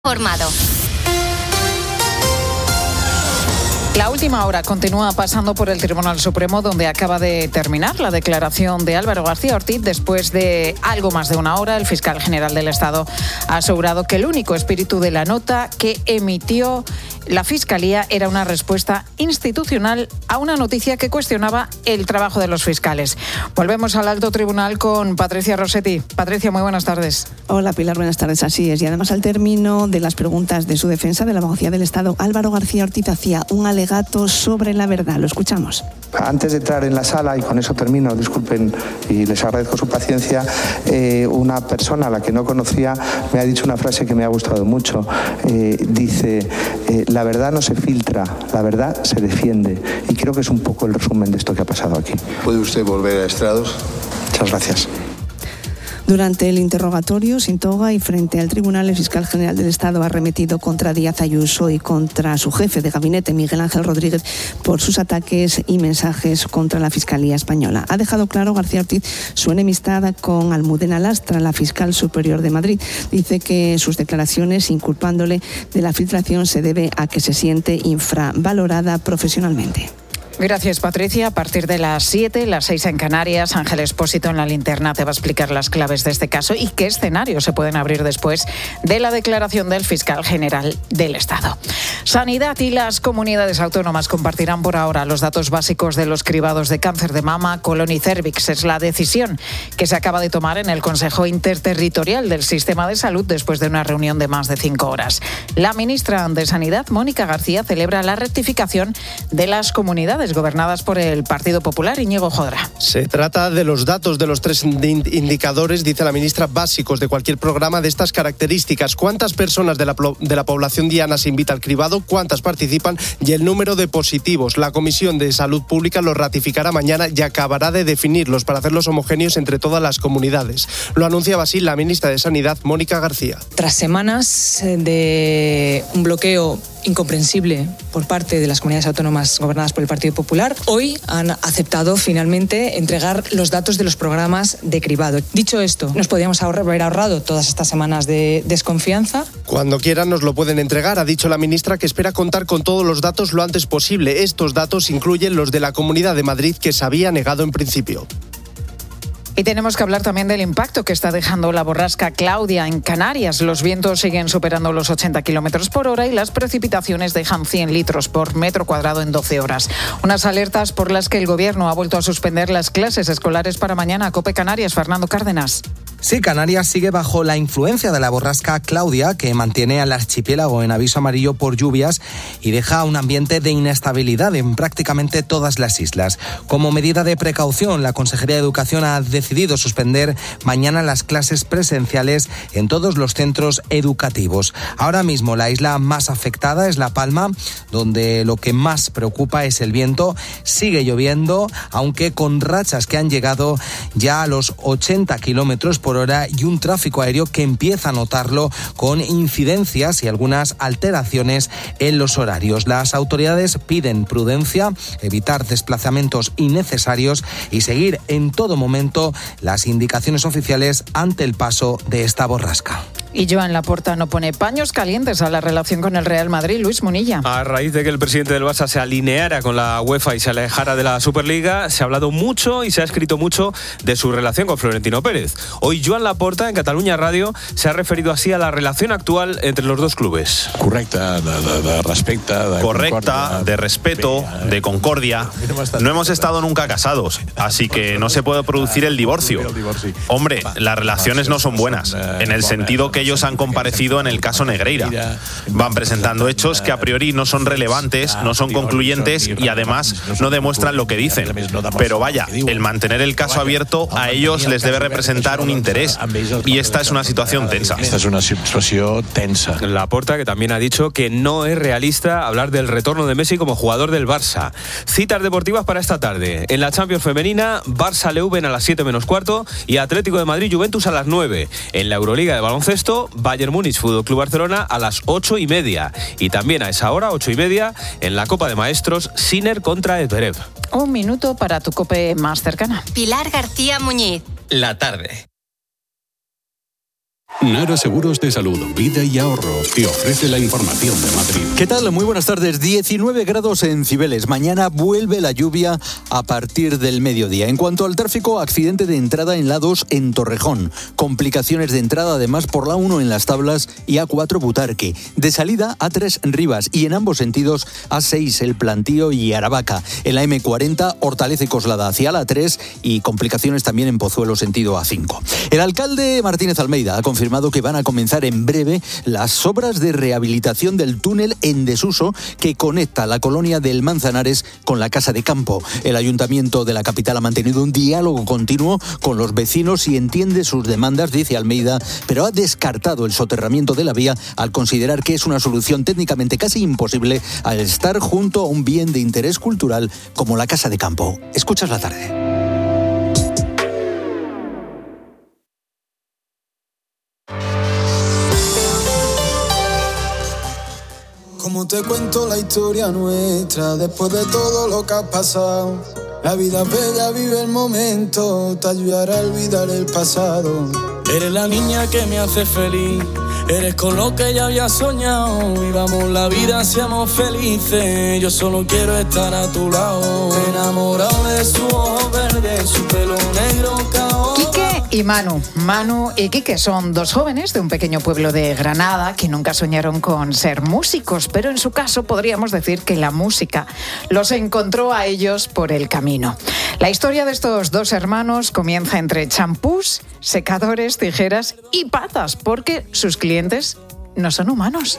Formado. La última hora continúa pasando por el Tribunal Supremo, donde acaba de terminar la declaración de Álvaro García Ortiz. Después de algo más de una hora, el fiscal general del Estado ha asegurado que el único espíritu de la nota que emitió la Fiscalía era una respuesta institucional a una noticia que cuestionaba el trabajo de los fiscales. Volvemos al alto tribunal con Patricia Rossetti. Patricia, muy buenas tardes. Hola Pilar, buenas tardes. Así es. Y además, al término de las preguntas de su defensa de la abogacía del Estado, Álvaro García Ortiz hacía un alegato sobre la verdad. Lo escuchamos. Antes de entrar en la sala, y con eso termino, disculpen y les agradezco su paciencia, una persona a la que no conocía me ha dicho una frase que me ha gustado mucho. Dice, la verdad no se filtra, la verdad se defiende. Y creo que es un poco el resumen de esto que ha pasado aquí. ¿Puede usted volver a estrados? Muchas gracias. Durante el interrogatorio sin toga y frente al tribunal, el fiscal general del Estado ha arremetido contra Díaz Ayuso y contra su jefe de gabinete, Miguel Ángel Rodríguez, por sus ataques y mensajes contra la Fiscalía Española. Ha dejado claro García Ortiz su enemistad con Almudena Lastra, la fiscal superior de Madrid. Dice que sus declaraciones inculpándole de la filtración se debe a que se siente infravalorada profesionalmente. Gracias, Patricia. A partir de las 7, las 6 en Canarias, Ángel Expósito en la linterna te va a explicar las claves de este caso y qué escenarios se pueden abrir después de la declaración del fiscal general del Estado. Sanidad y las comunidades autónomas compartirán por ahora los datos básicos de los cribados de cáncer de mama, colon y cérvix. Es la decisión que se acaba de tomar en el Consejo Interterritorial del Sistema de Salud después de una reunión de más de 5 horas. La ministra de Sanidad, Mónica García, celebra la rectificación de las comunidades gobernadas por el Partido Popular. Íñigo Jodra. Se trata de los datos de los 3 indicadores, dice la ministra, básicos de cualquier programa de estas características. ¿Cuántas personas de la población diana se invita al cribado? ¿Cuántas participan? Y el número de positivos. La Comisión de Salud Pública los ratificará mañana y acabará de definirlos para hacerlos homogéneos entre todas las comunidades. Lo anunciaba así la ministra de Sanidad, Mónica García. Tras semanas de un bloqueo incomprensible por parte de las comunidades autónomas gobernadas por el Partido Popular, hoy han aceptado finalmente entregar los datos de los programas de cribado. Dicho esto, nos podríamos haber ahorrado todas estas semanas de desconfianza. Cuando quieran nos lo pueden entregar, ha dicho la ministra, que espera contar con todos los datos lo antes posible. Estos datos incluyen los de la Comunidad de Madrid, que se había negado en principio. Y tenemos que hablar también del impacto que está dejando la borrasca Claudia en Canarias. Los vientos siguen superando los 80 kilómetros por hora y las precipitaciones dejan 100 litros por metro cuadrado en 12 horas. Unas alertas por las que el Gobierno ha vuelto a suspender las clases escolares para mañana. COPE Canarias, Fernando Cárdenas. Sí, Canarias sigue bajo la influencia de la borrasca Claudia, que mantiene al archipiélago en aviso amarillo por lluvias y deja un ambiente de inestabilidad en prácticamente todas las islas. Como medida de precaución, la Consejería de Educación ha decidido suspender mañana las clases presenciales en todos los centros educativos. Ahora mismo la isla más afectada es La Palma, donde lo que más preocupa es el viento. Sigue lloviendo, aunque con rachas que han llegado ya a los 80 kilómetros por hora y un tráfico aéreo que empieza a notarlo con incidencias y algunas alteraciones en los horarios. Las autoridades piden prudencia, evitar desplazamientos innecesarios y seguir en todo momento las indicaciones oficiales ante el paso de esta borrasca. Y Joan Laporta no pone paños calientes a la relación con el Real Madrid. Luis Munilla. A raíz de que el presidente del Barça se alineara con la UEFA y se alejara de la Superliga, se ha hablado mucho y se ha escrito mucho de su relación con Florentino Pérez. Hoy Joan Laporta, en Catalunya Radio, se ha referido así a la relación actual entre los dos clubes. Correcta, de respecte. Correcta, de respeto, de concordia. No hemos estado nunca casados, así que no se puede producir el divorcio. Hombre, las relaciones no son buenas, en el sentido que ellos han comparecido en el caso Negreira. Van presentando hechos que a priori no son relevantes, no son concluyentes y además no demuestran lo que dicen. Pero vaya, el mantener el caso abierto a ellos les debe representar un interés y esta es una situación tensa. Esta es una situación tensa. Laporta, que también ha dicho que no es realista hablar del retorno de Messi como jugador del Barça. Citas deportivas para esta tarde. En la Champions femenina, Barça Leuven a las 7 menos cuarto y Atlético de Madrid Juventus a las 9. En la Euroliga de baloncesto, Bayern Múnich Fútbol Club Barcelona a las 8:30. Y también a esa hora, 8:30, en la Copa de Maestros, Sinner contra Zverev. Un minuto para tu COPE más cercana. Pilar García Muñiz. La tarde. Nara Seguros de Salud, Vida y Ahorro te ofrece la información de Madrid. ¿Qué tal? Muy buenas tardes. 19 grados en Cibeles. Mañana vuelve la lluvia a partir del mediodía. En cuanto al tráfico, accidente de entrada en la 2 en Torrejón. Complicaciones de entrada además por la 1 en Las Tablas y A4 Butarque. De salida A3 Rivas y en ambos sentidos A6 El Plantío y Aravaca. En la M40 Hortaleza y Coslada hacia la 3 y complicaciones también en Pozuelo sentido A5. El alcalde Martínez Almeida ha confirmado que van a comenzar en breve las obras de rehabilitación del túnel en desuso que conecta la colonia del Manzanares con la Casa de Campo. El ayuntamiento de la capital ha mantenido un diálogo continuo con los vecinos y entiende sus demandas, dice Almeida, pero ha descartado el soterramiento de la vía al considerar que es una solución técnicamente casi imposible al estar junto a un bien de interés cultural como la Casa de Campo. Escuchas la tarde. Como te cuento la historia nuestra, después de todo lo que ha pasado. La vida bella, vive el momento, te ayudará a olvidar el pasado. Eres la niña que me hace feliz, eres con lo que ya había soñado. Vivamos la vida, seamos felices, yo solo quiero estar a tu lado. Enamorado de su ojo verde, su pelo negro cao. Quique y Manu. Manu y Quique son dos jóvenes de un pequeño pueblo de Granada que nunca soñaron con ser músicos, pero en su caso podríamos decir que la música los encontró a ellos por el camino. La historia de estos dos hermanos comienza entre champús, secadores, tijeras y patas, porque sus clientes no son humanos.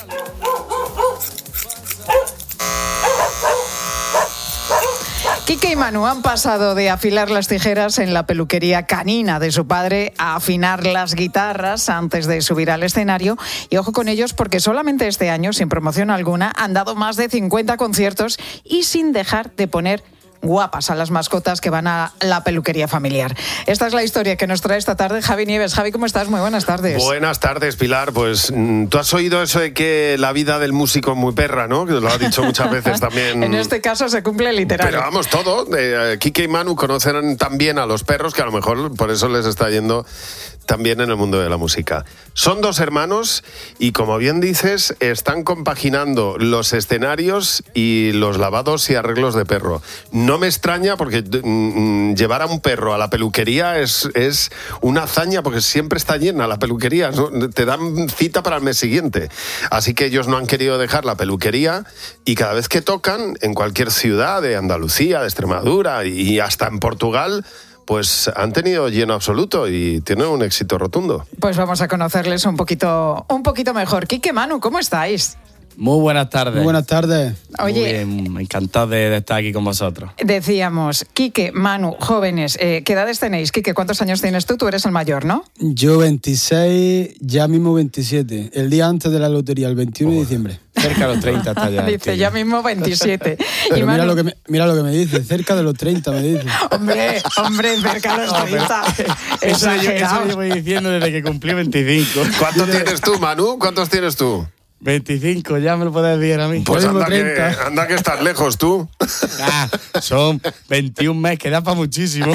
Quique y Manu han pasado de afilar las tijeras en la peluquería canina de su padre a afinar las guitarras antes de subir al escenario. Y ojo con ellos, porque solamente este año, sin promoción alguna, han dado más de 50 conciertos y sin dejar de poner guapas a las mascotas que van a la peluquería familiar. Esta es la historia que nos trae esta tarde Javi Nieves. Javi, ¿cómo estás? Muy buenas tardes. Buenas tardes, Pilar. Pues tú has oído eso de que la vida del músico es muy perra, ¿no? Que lo has dicho muchas veces también. En este caso se cumple literal. Pero vamos, todo. Quique y Manu conocen tan bien a los perros que a lo mejor por eso les está yendo también en el mundo de la música. Son dos hermanos y, como bien dices, están compaginando los escenarios y los lavados y arreglos de perro. No me extraña porque llevar a un perro a la peluquería es una hazaña porque siempre está llena la peluquería, ¿no? Te dan cita para el mes siguiente. Así que ellos no han querido dejar la peluquería y cada vez que tocan en cualquier ciudad de Andalucía, de Extremadura y hasta en Portugal, pues han tenido lleno absoluto y tienen un éxito rotundo. Pues vamos a conocerles un poquito mejor. Quique, Manu, ¿cómo estáis? Muy buenas tardes. Muy buenas tardes. Oye, muy bien, encantado de estar aquí con vosotros. Decíamos, Quique, Manu, jóvenes, ¿qué edades tenéis? Quique, ¿cuántos años tienes tú? Tú eres el mayor, ¿no? Yo 26, ya mismo 27. El día antes de la lotería, el 21 de diciembre. Cerca de los 30 está ya. Dice, ya mismo 27. Pero y mira, Manu, mira lo que me dice, cerca de los 30 me dice. Hombre, cerca de los 30. Eso llevo diciendo desde que cumplí 25. ¿Cuánto tienes tú, Manu? ¿Cuántos tienes tú? 25, ya me lo puedes decir a mí. Pues anda que estás lejos tú. Son 21 meses, que da para muchísimo.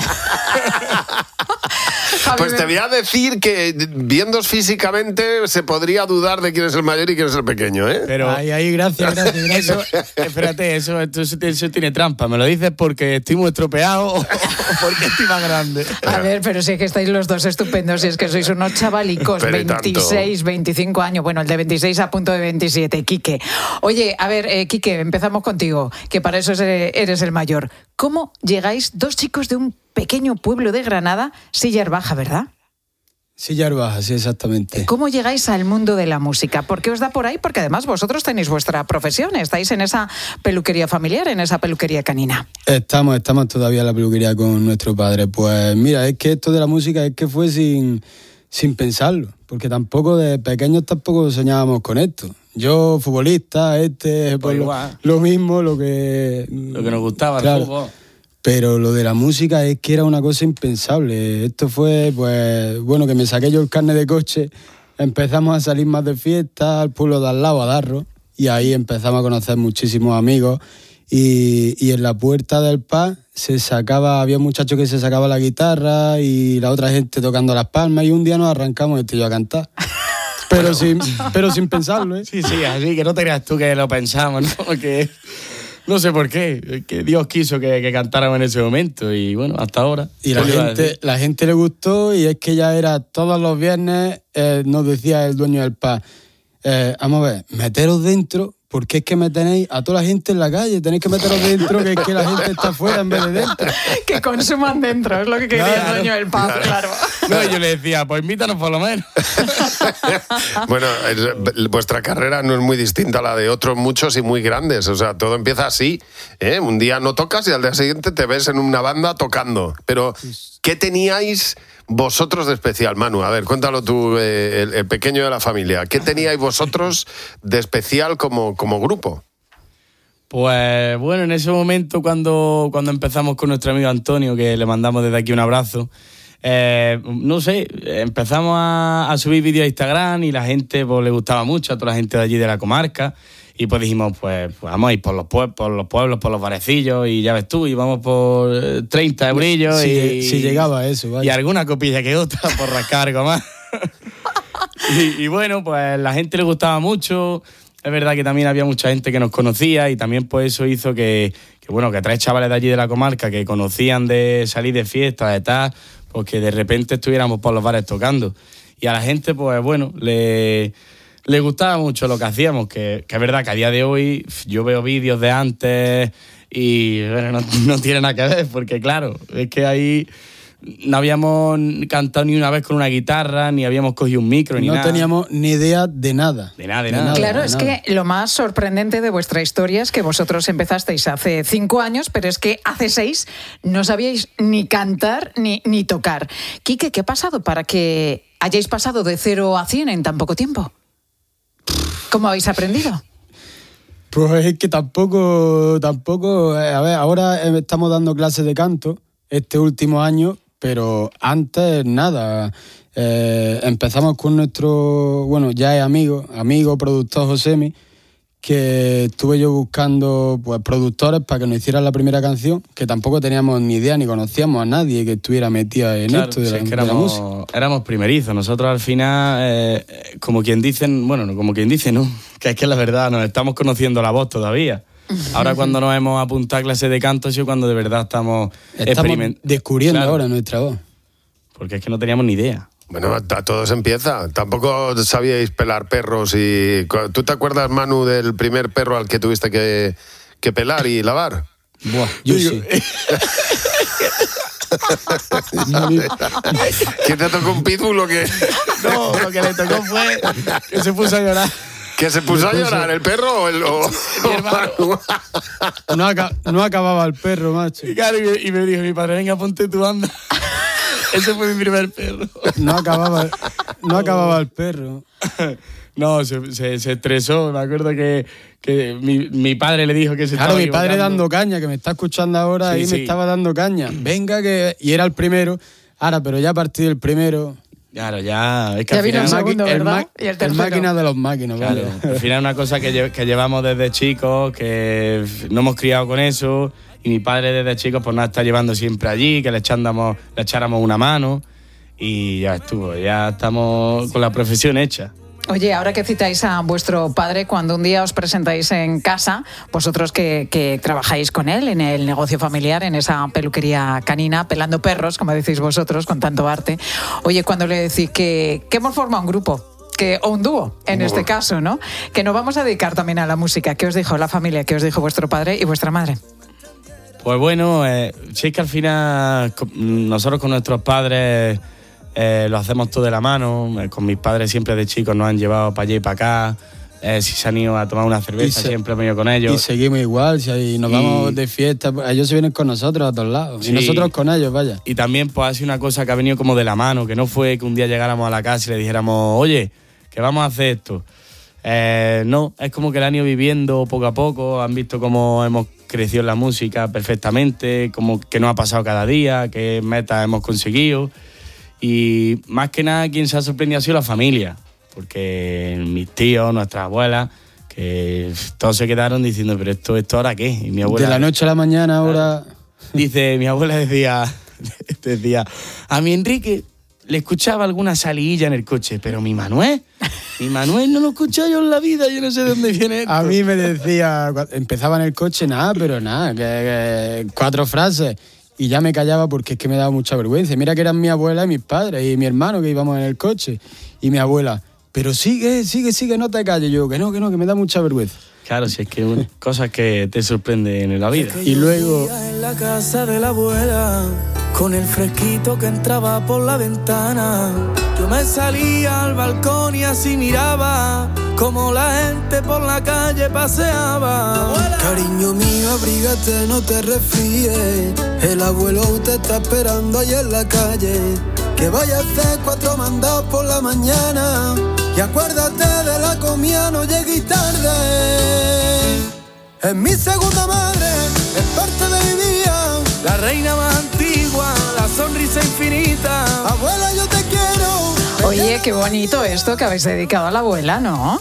Pues te voy a decir que viéndos físicamente se podría dudar de quién es el mayor y quién es el pequeño, ¿eh? Pero ahí, gracias. Espérate, eso tiene trampa. ¿Me lo dices porque estoy muy estropeado o porque estoy más grande? A ver, pero si es que estáis los dos estupendos y es que sois unos chavalicos, pero 26, 25 años. Bueno, el de 26 a punto de 27, Quique. Oye, a ver, Quique, empezamos contigo, que para eso eres el mayor. ¿Cómo llegáis dos chicos de un pequeño pueblo de Granada, Sillar Baja, verdad? Sillar Baja, sí, exactamente. ¿Cómo llegáis al mundo de la música? ¿Por qué os da por ahí? Porque además vosotros tenéis vuestra profesión, estáis en esa peluquería familiar, en esa peluquería canina. Estamos todavía en la peluquería con nuestro padre. Pues mira, es que esto de la música es que fue sin pensarlo, porque tampoco de pequeños tampoco soñábamos con esto. Yo, futbolista, pues lo mismo, lo que nos gustaba, claro, el fútbol. Pero lo de la música es que era una cosa impensable. Esto fue, pues, bueno, que me saqué yo el carnet de coche, empezamos a salir más de fiesta al pueblo de al lado, a Darro, y ahí empezamos a conocer muchísimos amigos. Y en la puerta del pub había un muchacho que se sacaba la guitarra y la otra gente tocando las palmas, y un día nos arrancamos este y yo a cantar. Pero sin pensarlo, ¿eh? Sí, así que no te creas tú que lo pensamos, ¿no? Que no sé por qué, que Dios quiso que cantáramos en ese momento y bueno, hasta ahora. Y la gente le gustó, y es que ya era todos los viernes, nos decía el dueño del pub, vamos a ver, meteros dentro, porque es que me tenéis a toda la gente en la calle, tenéis que meteros dentro, que es que la gente está afuera en vez de dentro. Que consuman dentro, es lo que quería el dueño del pub, claro. No, yo le decía, pues invítanos por lo menos. Bueno, vuestra carrera no es muy distinta a la de otros muchos y muy grandes, o sea, todo empieza así, ¿eh? Un día no tocas y al día siguiente te ves en una banda tocando, pero ¿qué teníais vosotros de especial, Manu? A ver, cuéntalo tú, el pequeño de la familia. ¿Qué teníais vosotros de especial como grupo? Pues bueno, en ese momento cuando empezamos con nuestro amigo Antonio, que le mandamos desde aquí un abrazo, no sé, empezamos a subir vídeos a Instagram y la gente pues le gustaba mucho, a toda la gente de allí de la comarca, y pues dijimos, pues vamos a ir por los pueblos, por los barecillos, y ya ves tú, íbamos por 30 eurillos si llegaba a eso, vaya. Y alguna copilla que otra por rascar algo más. y bueno, pues la gente le gustaba mucho. Es verdad que también había mucha gente que nos conocía, y también pues eso hizo que 3 chavales de allí de la comarca que conocían de salir de fiesta, de tal, pues que de repente estuviéramos por los bares tocando. Y a la gente, pues bueno, le gustaba mucho lo que hacíamos, que es verdad que a día de hoy yo veo vídeos de antes y bueno, no tiene nada que ver, porque claro, es que ahí no habíamos cantado ni una vez con una guitarra, ni habíamos cogido un micro, ni nada. No teníamos ni idea de nada. De nada. Claro, es que lo más sorprendente de vuestra historia es que vosotros empezasteis hace 5 años, pero es que hace 6 no sabíais ni cantar ni tocar. Quique, ¿qué ha pasado para que hayáis pasado de 0 a 100 en tan poco tiempo? ¿Cómo habéis aprendido? Pues es que tampoco, a ver, ahora estamos dando clases de canto este último año, pero antes nada. Empezamos con nuestro, ya es amigo, productor Josemi, que estuve yo buscando pues productores para que nos hicieran la primera canción, que tampoco teníamos ni idea ni conocíamos a nadie que estuviera metida en esto de la música. Éramos primerizos, nosotros al final, como quien dice, ¿no? Que es la verdad, nos estamos conociendo la voz todavía. Ahora cuando nos hemos apuntado a clases de canto es cuando de verdad estamos descubriendo ahora nuestra voz. Porque es que no teníamos ni idea. Bueno, a todos empieza. Tampoco sabíais pelar perros. Y ¿tú te acuerdas, Manu, del primer perro al que tuviste que pelar y lavar? Buah, yo sí. ¿Quién te tocó, un pitbull o qué? No, lo que le tocó fue que se puso a llorar. ¿Que se puso a llorar el perro o mi hermano? No acababa el perro, macho. Y claro, y me dijo mi padre, venga, ponte tu banda. Ese fue mi primer perro. No acababa el perro. No, se estresó. Me acuerdo que mi padre le dijo que se estaba equivocando. Mi padre dando caña, que me está escuchando ahora, me estaba dando caña. Venga, y era el primero. Ahora, pero ya a partir del primero... Claro, ya... Es que ya al vino final, el segundo, ¿verdad? Y el tercero. El máquina de los máquinas, claro, vale. Al final es una cosa que llevamos desde chicos, que no hemos criado con eso... Y mi padre desde chico pues nos está llevando siempre allí, que le echáramos una mano, y ya estuvo, ya estamos con la profesión hecha. Oye, ahora que citáis a vuestro padre, cuando un día os presentáis en casa, vosotros que trabajáis con él en el negocio familiar, en esa peluquería canina, pelando perros, como decís vosotros, con tanto arte, oye, cuando le decís que hemos formado un grupo, o un dúo, en este caso, ¿no? Que nos vamos a dedicar también a la música, ¿qué os dijo la familia, qué os dijo vuestro padre y vuestra madre? Pues bueno, si es que al final nosotros con nuestros padres lo hacemos todo de la mano. Con mis padres siempre de chicos nos han llevado para allá y para acá. Si se han ido a tomar una cerveza, siempre hemos ido con ellos. Y seguimos igual, si nos vamos de fiesta, ellos se vienen con nosotros a todos lados. Sí. Y nosotros con ellos, vaya. Y también pues ha sido una cosa que ha venido como de la mano, que no fue que un día llegáramos a la casa y le dijéramos, oye, que vamos a hacer esto. No, es como que la han ido viviendo poco a poco, han visto cómo hemos crecido en la música perfectamente, como que nos ha pasado cada día, qué metas hemos conseguido, y más que nada quien se ha sorprendido ha sido la familia, porque mis tíos, nuestras abuelas, que todos se quedaron diciendo, pero esto ahora qué, y mi abuela... De la noche a la mañana ahora... Dice, mi abuela decía, a mi Enrique le escuchaba alguna salidilla en el coche, pero mi Manuel no lo escuché yo en la vida, yo no sé de dónde viene esto. A mí me decía, empezaba en el coche, que 4 frases, y ya me callaba porque es que me daba mucha vergüenza. Mira que eran mi abuela y mis padres y mi hermano que íbamos en el coche, y mi abuela, pero sigue, no te calles. Yo, que no, que me da mucha vergüenza. Claro, si es que cosas que te sorprenden en la vida. Y luego... En la casa de la abuela, con el fresquito que entraba por la ventana, yo me salía al balcón y así miraba como la gente por la calle paseaba. Cariño mío, abrígate, no te resfríes, el abuelo te está esperando ahí en la calle. Que vaya a hacer 4 mandados por la mañana y acuérdate de la comida, no llegues tarde. Es mi segunda madre, es parte de mi día, la reina más antigua, la sonrisa infinita. Abuela, yo te quiero. Oye, qué bonito esto que habéis dedicado a la abuela, ¿no?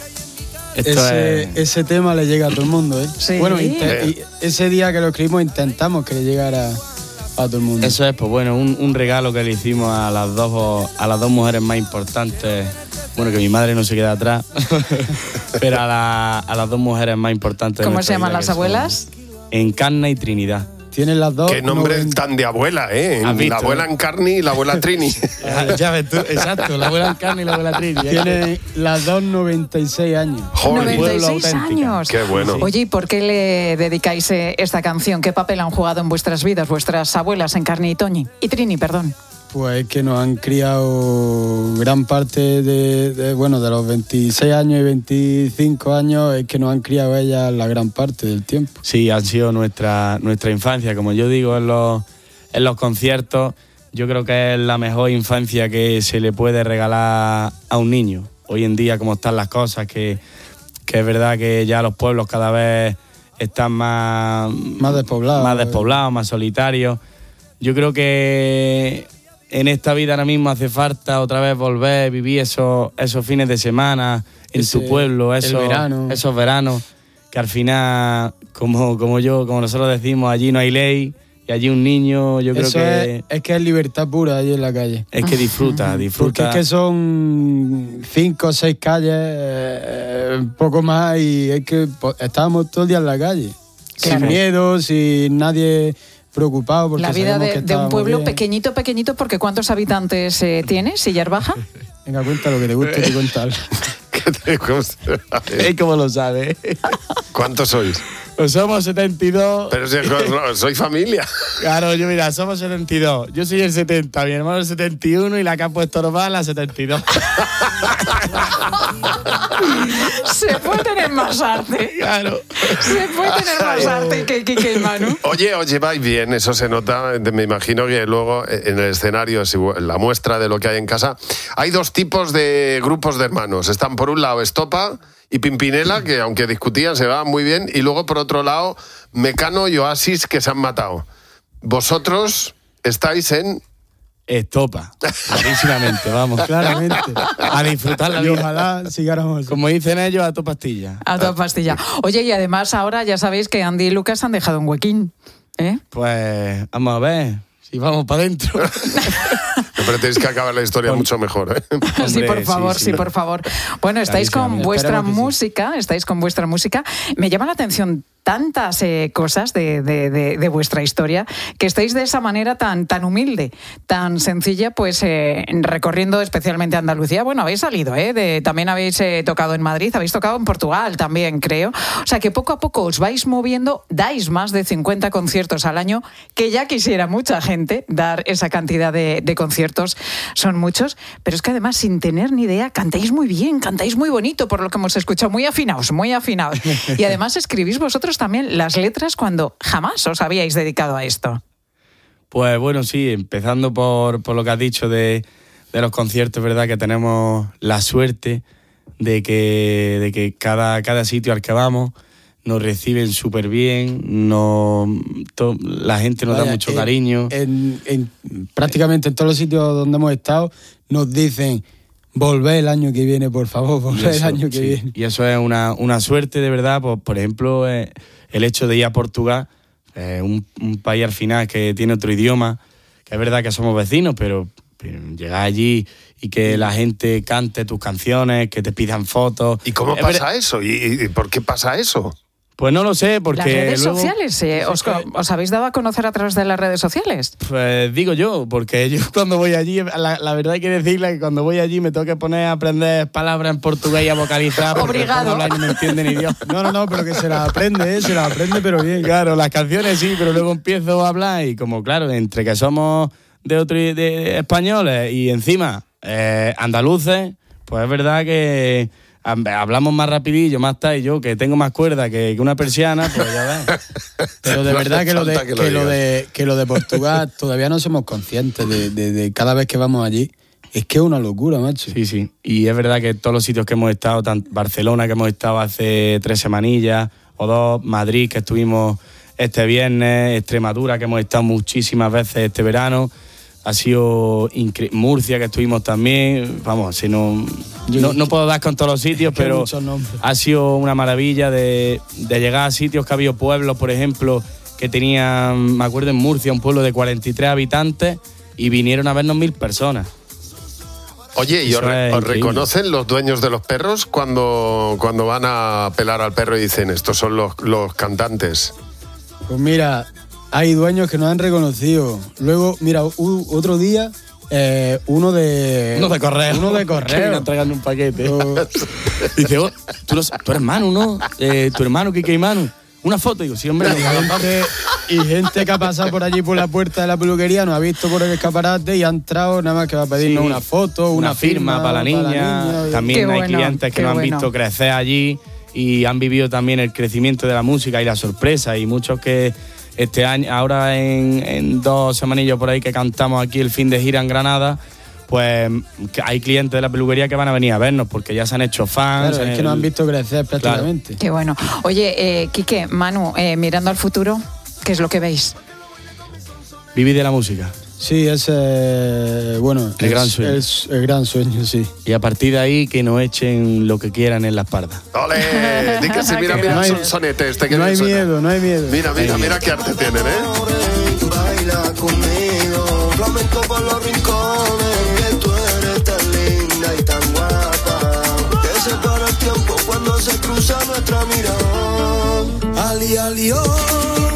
Ese tema le llega a todo el mundo, ¿eh? Sí. Bueno, y ese día que lo escribimos intentamos que le llegara a todo el mundo. Eso es, pues bueno, un regalo que le hicimos a las dos mujeres más importantes. Bueno, que mi madre no se queda atrás, pero a las 2 mujeres más importantes. ¿Cómo se llaman las abuelas? Encarna y Trinidad. Tienen las 2. Qué nombre tan de abuela, ¿eh? La abuela Encarni y la abuela Trini. Ya ves tú, exacto, la abuela Encarni y la abuela Trini. Tienen las 2 96 años. Joder, 96 años. Qué bueno. Oye, ¿y por qué le dedicáis esta canción? ¿Qué papel han jugado en vuestras vidas vuestras abuelas Encarni y Trini, perdón? Pues es que nos han criado gran parte de los 26 años y 25 años, es que nos han criado ellas la gran parte del tiempo. Sí, han sido nuestra infancia, como yo digo en los conciertos. Yo creo que es la mejor infancia que se le puede regalar a un niño. Hoy en día, como están las cosas, que es verdad que ya los pueblos cada vez están más despoblados, más solitarios. Yo creo que en esta vida ahora mismo hace falta otra vez volver, vivir esos fines de semana en tu pueblo, esos veranos, que al final, como nosotros decimos, allí no hay ley, y allí un niño, yo creo que... Es que es libertad pura allí en la calle. Es que disfruta. Porque es que son 5 o 6 calles, un poco más, y es que estábamos todo el día en la calle. Claro. Sin miedo, sin nadie... preocupado porque la vida de un pueblo pequeñito, porque ¿cuántos habitantes tiene Sillar Baja? Venga, cuenta lo que te guste y contar. ¿Cómo lo sabe? ¿Cuántos sois? Pues somos 72. Pero si soy familia. Claro, somos 72. Yo soy el 70, mi hermano el 71 y la que ha puesto normal la 72. Se puede tener más arte. Claro. Se puede tener más arte que Manu. Oye, os lleváis bien, eso se nota. Me imagino que luego en el escenario es la muestra de lo que hay en casa. Hay 2 tipos de grupos de hermanos. Están por un lado Estopa y Pimpinela, que aunque discutían se van muy bien, y luego por otro lado Mecano y Oasis, que se han matado. Vosotros estáis en... Estopa, clarísimamente, vamos. Claramente. A disfrutar la vida. Y ojalá sigáramos. Como dicen ellos, a tu pastilla. A tu pastilla. Oye, y además ahora ya sabéis que Andy y Lucas han dejado un huequín, ¿eh? Pues vamos a ver si vamos para adentro. Pero tenéis que acabar la historia mucho mejor, ¿eh? Sí, por favor, sí, por favor. Bueno, estáis con vuestra música, Me llama la atención tantas cosas de vuestra historia, que estáis de esa manera tan humilde, tan sencilla, pues recorriendo especialmente Andalucía. Bueno, habéis salido, también habéis tocado en Madrid, habéis tocado en Portugal también, creo. O sea, que poco a poco os vais moviendo, dais más de 50 conciertos al año, que ya quisiera mucha gente dar esa cantidad de conciertos, son muchos, pero es que además, sin tener ni idea, cantáis muy bien, cantáis muy bonito, por lo que hemos escuchado, muy afinados. Y además escribís vosotros también las letras cuando jamás os habíais dedicado a esto. Pues bueno, sí, empezando por lo que has dicho de los conciertos, ¿verdad? Que tenemos la suerte de que cada sitio al que vamos nos reciben súper bien, la gente nos da mucho cariño. Prácticamente en todos los sitios donde hemos estado nos dicen: volver el año que viene, por favor, volver el año que viene. Y eso es una suerte de verdad. Por ejemplo, el hecho de ir a Portugal un país al final que tiene otro idioma, que es verdad que somos vecinos, pero llegar allí y que la gente cante tus canciones, que te pidan fotos. ¿Y cómo pasa eso? ¿Y por qué pasa eso? Pues no lo sé, porque las redes luego, sociales, ¿os habéis dado a conocer a través de las redes sociales? Pues digo yo, porque yo cuando voy allí, la verdad hay que decirle que cuando voy allí me tengo que poner a aprender palabras en portugués y a vocalizar. Obrigado. No me entiende ni Dios. No, pero que se las aprende, pero bien. Claro, las canciones sí, pero luego empiezo a hablar y como claro, entre que somos de españoles y encima andaluces, pues es verdad que hablamos más rapidillo, más tal, y yo que tengo más cuerda que una persiana, pues ya ves. Pero de verdad que lo de Portugal todavía no somos conscientes de cada vez que vamos allí. Es que es una locura, macho. Sí. Y es verdad que todos los sitios que hemos estado, Barcelona que hemos estado hace 3 semanillas o 2, Madrid que estuvimos este viernes, Extremadura que hemos estado muchísimas veces este verano, ha sido Murcia que estuvimos también, vamos, si no puedo dar con todos los sitios, pero ha sido una maravilla de llegar a sitios que ha habido pueblos, por ejemplo, que tenían, me acuerdo en Murcia, un pueblo de 43 habitantes y vinieron a vernos 1000 personas. Oye, ¿y os reconocen los dueños de los perros cuando van a pelar al perro y dicen, estos son los cantantes? Pues mira, hay dueños que nos han reconocido. Luego, mira, otro día, uno de correo. Que vino entregando un paquete. Dice, tú eres Manu, ¿no? Tu hermano, Quique y Manu. Una foto, digo, sí, hombre. Y gente que ha pasado por allí por la puerta de la peluquería nos ha visto por el escaparate y ha entrado nada más que va a pedirnos una foto, una firma para la niña. También hay clientes que nos han visto crecer allí y han vivido también el crecimiento de la música y la sorpresa, y muchos que este año, ahora en 2 semanillas por ahí que cantamos aquí el fin de gira en Granada, pues hay clientes de la peluquería que van a venir a vernos porque ya se han hecho fans. Claro, es que nos han visto crecer prácticamente. Claro. Qué bueno. Oye, Quique, Manu, mirando al futuro, ¿qué es lo que veis? Vivir de la música. Sí, es el gran sueño. Es el gran sueño, sí. Y a partir de ahí que nos echen lo que quieran en la espalda. ¡Ole! Di que sí, mira el sonete este que no hay miedo, no hay miedo. Mira qué arte tienen, ¿eh? Baila conmigo, flamenco por los rincones, que tú eres tan linda y tan guapa, que se para el tiempo cuando se cruza nuestra mirada. Ali, ali, oh.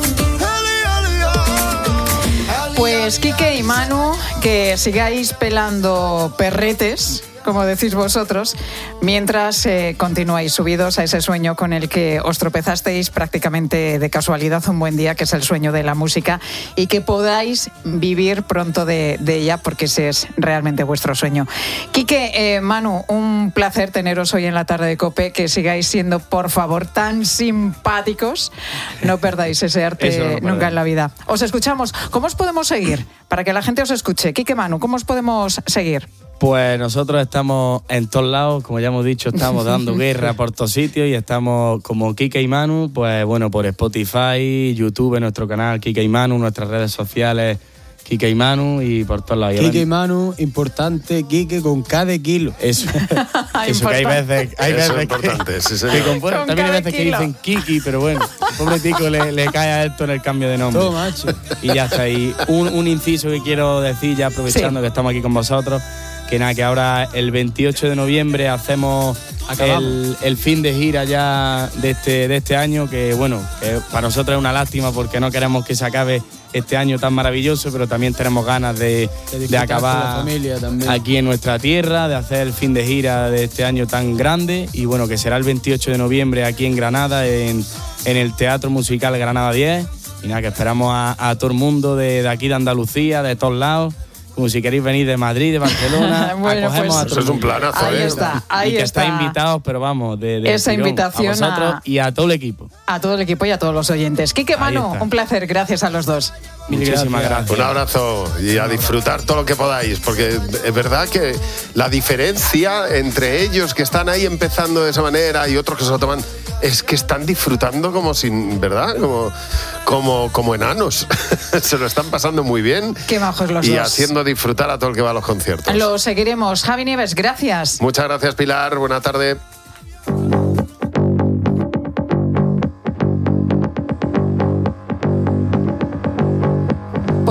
Pues Quique y Manu, que sigáis pelando perretes, como decís vosotros, mientras continuáis subidos a ese sueño con el que os tropezasteis prácticamente de casualidad un buen día, que es el sueño de la música, y que podáis vivir pronto de ella, porque ese es realmente vuestro sueño. Quique, Manu, un placer teneros hoy en la tarde de COPE, que sigáis siendo, por favor, tan simpáticos. No perdáis ese arte nunca en la vida. Os escuchamos. ¿Cómo os podemos seguir? Para que la gente os escuche. Quique, Manu, ¿cómo os podemos seguir? Pues nosotros estamos en todos lados, como ya hemos dicho, estamos dando guerra por todos sitios y estamos como Quique y Manu, pues bueno, por Spotify, YouTube, nuestro canal Quique y Manu, nuestras redes sociales Quique y Manu y por todos lados. Quique y Manu, importante, Quique con cada kilo. Eso que hay veces importante, sí, señor. También hay veces que dicen Kiki, pero bueno, el pobre tico le cae a esto en el cambio de nombre. Todo, macho. Y ya está ahí. Un inciso que quiero decir, ya aprovechando que estamos aquí con vosotros, que nada, que ahora el 28 de noviembre hacemos el fin de gira ya de este año, que bueno, que para nosotros es una lástima porque no queremos que se acabe este año tan maravilloso, pero también tenemos ganas de acabar aquí en nuestra tierra, de hacer el fin de gira de este año tan grande, y bueno, que será el 28 de noviembre aquí en Granada, en el Teatro Musical Granada 10, y nada, que esperamos a todo el mundo de aquí de Andalucía, de todos lados, como si queréis venir de Madrid, de Barcelona, bueno, acogemos a todo. Eso es un planazo, ahí está, ahí y que está. estáis invitados, pero vamos, de esa invitación a vosotros y a todo el equipo. A todo el equipo y a todos los oyentes. Quique, Manu, un placer, gracias a los dos. Muchísimas gracias. Un abrazo y a disfrutar todo lo que podáis, porque es verdad que la diferencia entre ellos que están ahí empezando de esa manera y otros que se lo toman, es que están disfrutando como sin, ¿verdad? Como enanos. Se lo están pasando muy bien. Qué majos los dos. Y haciendo disfrutar a todo el que va a los conciertos. Lo seguiremos. Javi Nieves, gracias. Muchas gracias, Pilar. Buena tarde.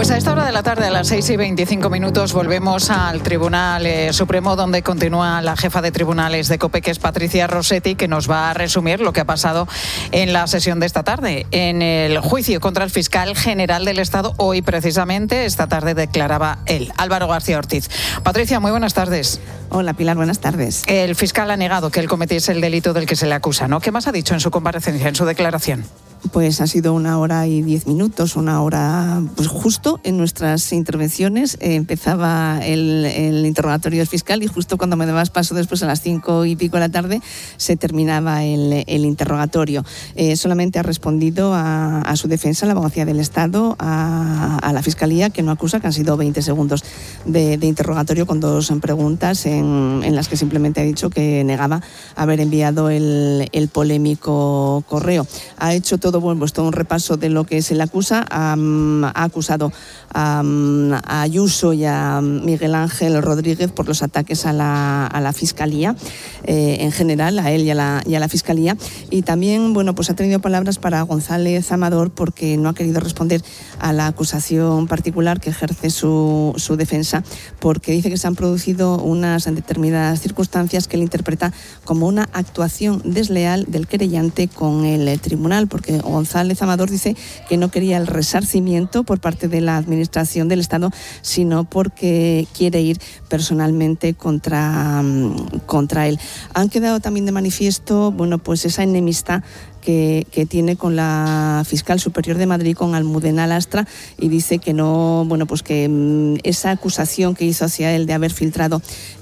Pues a esta hora de la tarde, a las 6:25, volvemos al Tribunal Supremo, donde continúa la jefa de tribunales de COPE, que es Patricia Rossetti, que nos va a resumir lo que ha pasado en la sesión de esta tarde. En el juicio contra el fiscal general del Estado, hoy precisamente, esta tarde declaraba él, Álvaro García Ortiz. Patricia, muy buenas tardes. Hola, Pilar, buenas tardes. El fiscal ha negado que él cometiese el delito del que se le acusa, ¿no? ¿Qué más ha dicho en su comparecencia, en su declaración? Pues ha sido 1 hora y 10 minutos, 1 hora pues justo en nuestras intervenciones. Empezaba el interrogatorio del fiscal y justo cuando me dabas paso después a las 5 y pico de la tarde se terminaba el interrogatorio. Solamente ha respondido a su defensa, la abogacía del Estado, a la Fiscalía, que no acusa, que han sido 20 segundos de interrogatorio con 2 preguntas en las que simplemente ha dicho que negaba haber enviado el polémico correo. Ha hecho todo un repaso de lo que se le acusa. Ha acusado a Ayuso y a Miguel Ángel Rodríguez por los ataques a la Fiscalía, en general, a él y a la Fiscalía. Y también, pues ha tenido palabras para González Amador, porque no ha querido responder a la acusación particular que ejerce su defensa, porque dice que se han producido unas determinadas circunstancias que él interpreta como una actuación desleal del querellante con el tribunal, porque González Amador dice que no quería el resarcimiento por parte de la Administración del Estado, sino porque quiere ir personalmente contra él. Han quedado también de manifiesto, pues esa enemistad que tiene con la fiscal superior de Madrid, con Almudena Lastra, y dice que no, que esa acusación que hizo hacia él de haber filtrado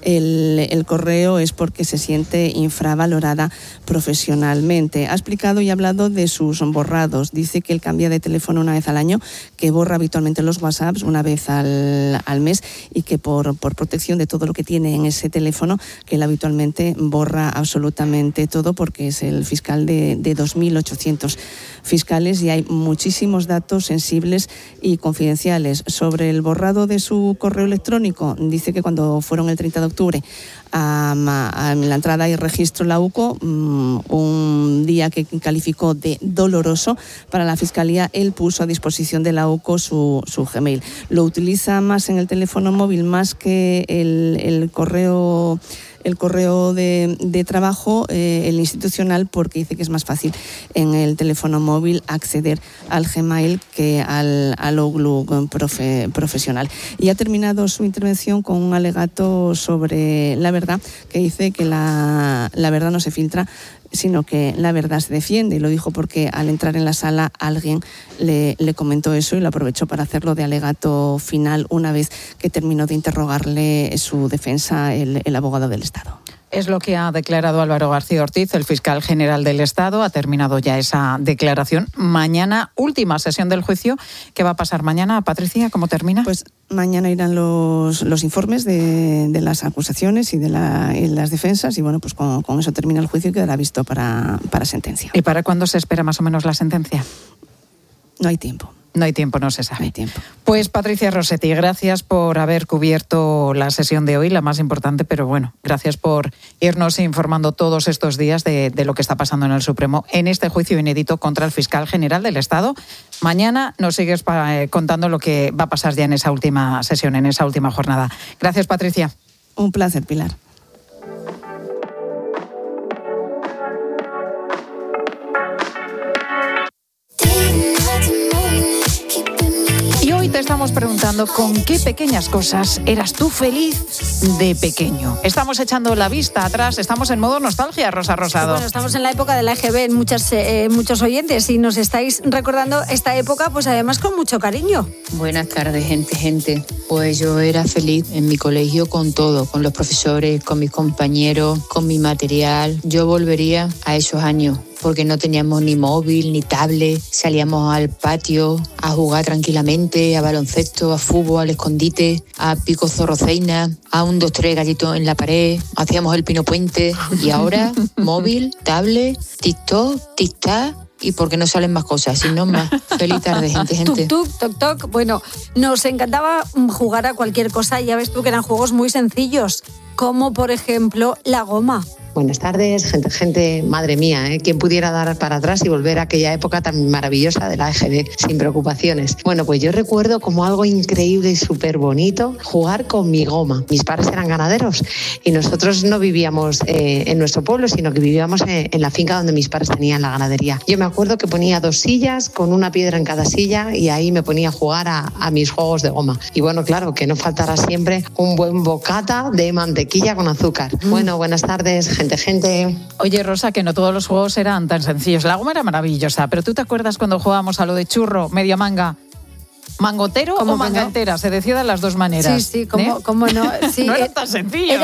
el correo es porque se siente infravalorada profesionalmente. Ha explicado y ha hablado de sus borrados. Dice que él cambia de teléfono 1 vez al año, que borra habitualmente los WhatsApps 1 vez al mes, y que por protección de todo lo que tiene en ese teléfono, que él habitualmente borra absolutamente todo, porque es el fiscal de 2.800 fiscales y hay muchísimos datos sensibles y confidenciales. Sobre el borrado de su correo electrónico, dice que cuando fueron el 30 de octubre a la entrada y registro la UCO, un día que calificó de doloroso para la Fiscalía, él puso a disposición de la UCO su Gmail. Lo utiliza más en el teléfono móvil, más que el correo de trabajo, el institucional, porque dice que es más fácil en el teléfono móvil acceder al Gmail que al Outlook profesional. Y ha terminado su intervención con un alegato sobre la verdad, que dice que la verdad no se filtra, sino que la verdad se defiende. Y lo dijo porque al entrar en la sala alguien le comentó eso y lo aprovechó para hacerlo de alegato final una vez que terminó de interrogarle su defensa, el abogado del Estado. Es lo que ha declarado Álvaro García Ortiz, el fiscal general del Estado. Ha terminado ya esa declaración. Mañana, última sesión del juicio. ¿Qué va a pasar mañana, Patricia? ¿Cómo termina? Pues mañana irán los informes de las acusaciones y de las defensas, y pues con eso termina el juicio y quedará visto para sentencia. ¿Y para cuándo se espera más o menos la sentencia? No hay tiempo. No hay tiempo, no se sabe. No hay tiempo. Pues Patricia Rossetti, gracias por haber cubierto la sesión de hoy, la más importante, pero gracias por irnos informando todos estos días de lo que está pasando en el Supremo en este juicio inédito contra el fiscal general del Estado. Mañana nos sigues contando lo que va a pasar ya en esa última sesión, en esa última jornada. Gracias, Patricia. Un placer, Pilar. Te estamos preguntando con qué pequeñas cosas eras tú feliz de pequeño. Estamos echando la vista atrás, estamos en modo nostalgia, Rosa Rosado. Bueno, estamos en la época de la EGB en muchos oyentes y nos estáis recordando esta época, pues además con mucho cariño. Buenas tardes, gente. Pues yo era feliz en mi colegio con todo, con los profesores, con mis compañeros, con mi material. Yo volvería a esos años, porque no teníamos ni móvil ni tablet, salíamos al patio a jugar tranquilamente, a baloncesto, a fútbol, al escondite, a pico zorroceina, a 1, 2, 3 gallitos en la pared, hacíamos el pino puente. Y ahora, móvil, tablet, TikTok, tic-tac, y porque no salen más cosas, sino más. Feliz tarde, gente. Toc. Bueno, nos encantaba jugar a cualquier cosa, y ya ves tú que eran juegos muy sencillos, como por ejemplo la goma. Buenas tardes, gente, madre mía, ¿quién pudiera dar para atrás y volver a aquella época tan maravillosa de la EGB sin preocupaciones? Bueno, pues yo recuerdo como algo increíble y súper bonito jugar con mi goma. Mis padres eran ganaderos y nosotros no vivíamos en nuestro pueblo, sino que vivíamos en la finca donde mis padres tenían la ganadería. Yo me acuerdo que ponía 2 sillas con una piedra en cada silla y ahí me ponía a jugar a mis juegos de goma. Y bueno, claro, que no faltará siempre un buen bocata de mantequilla con azúcar. Bueno, buenas tardes, gente. Oye, Rosa, que no todos los juegos eran tan sencillos. La goma era maravillosa, pero ¿tú te acuerdas cuando jugábamos a lo de churro, media manga? ¿Mangotero o manga entera? Se decía de las dos maneras. Sí, ¿cómo no? Sí, no era tan sencillo.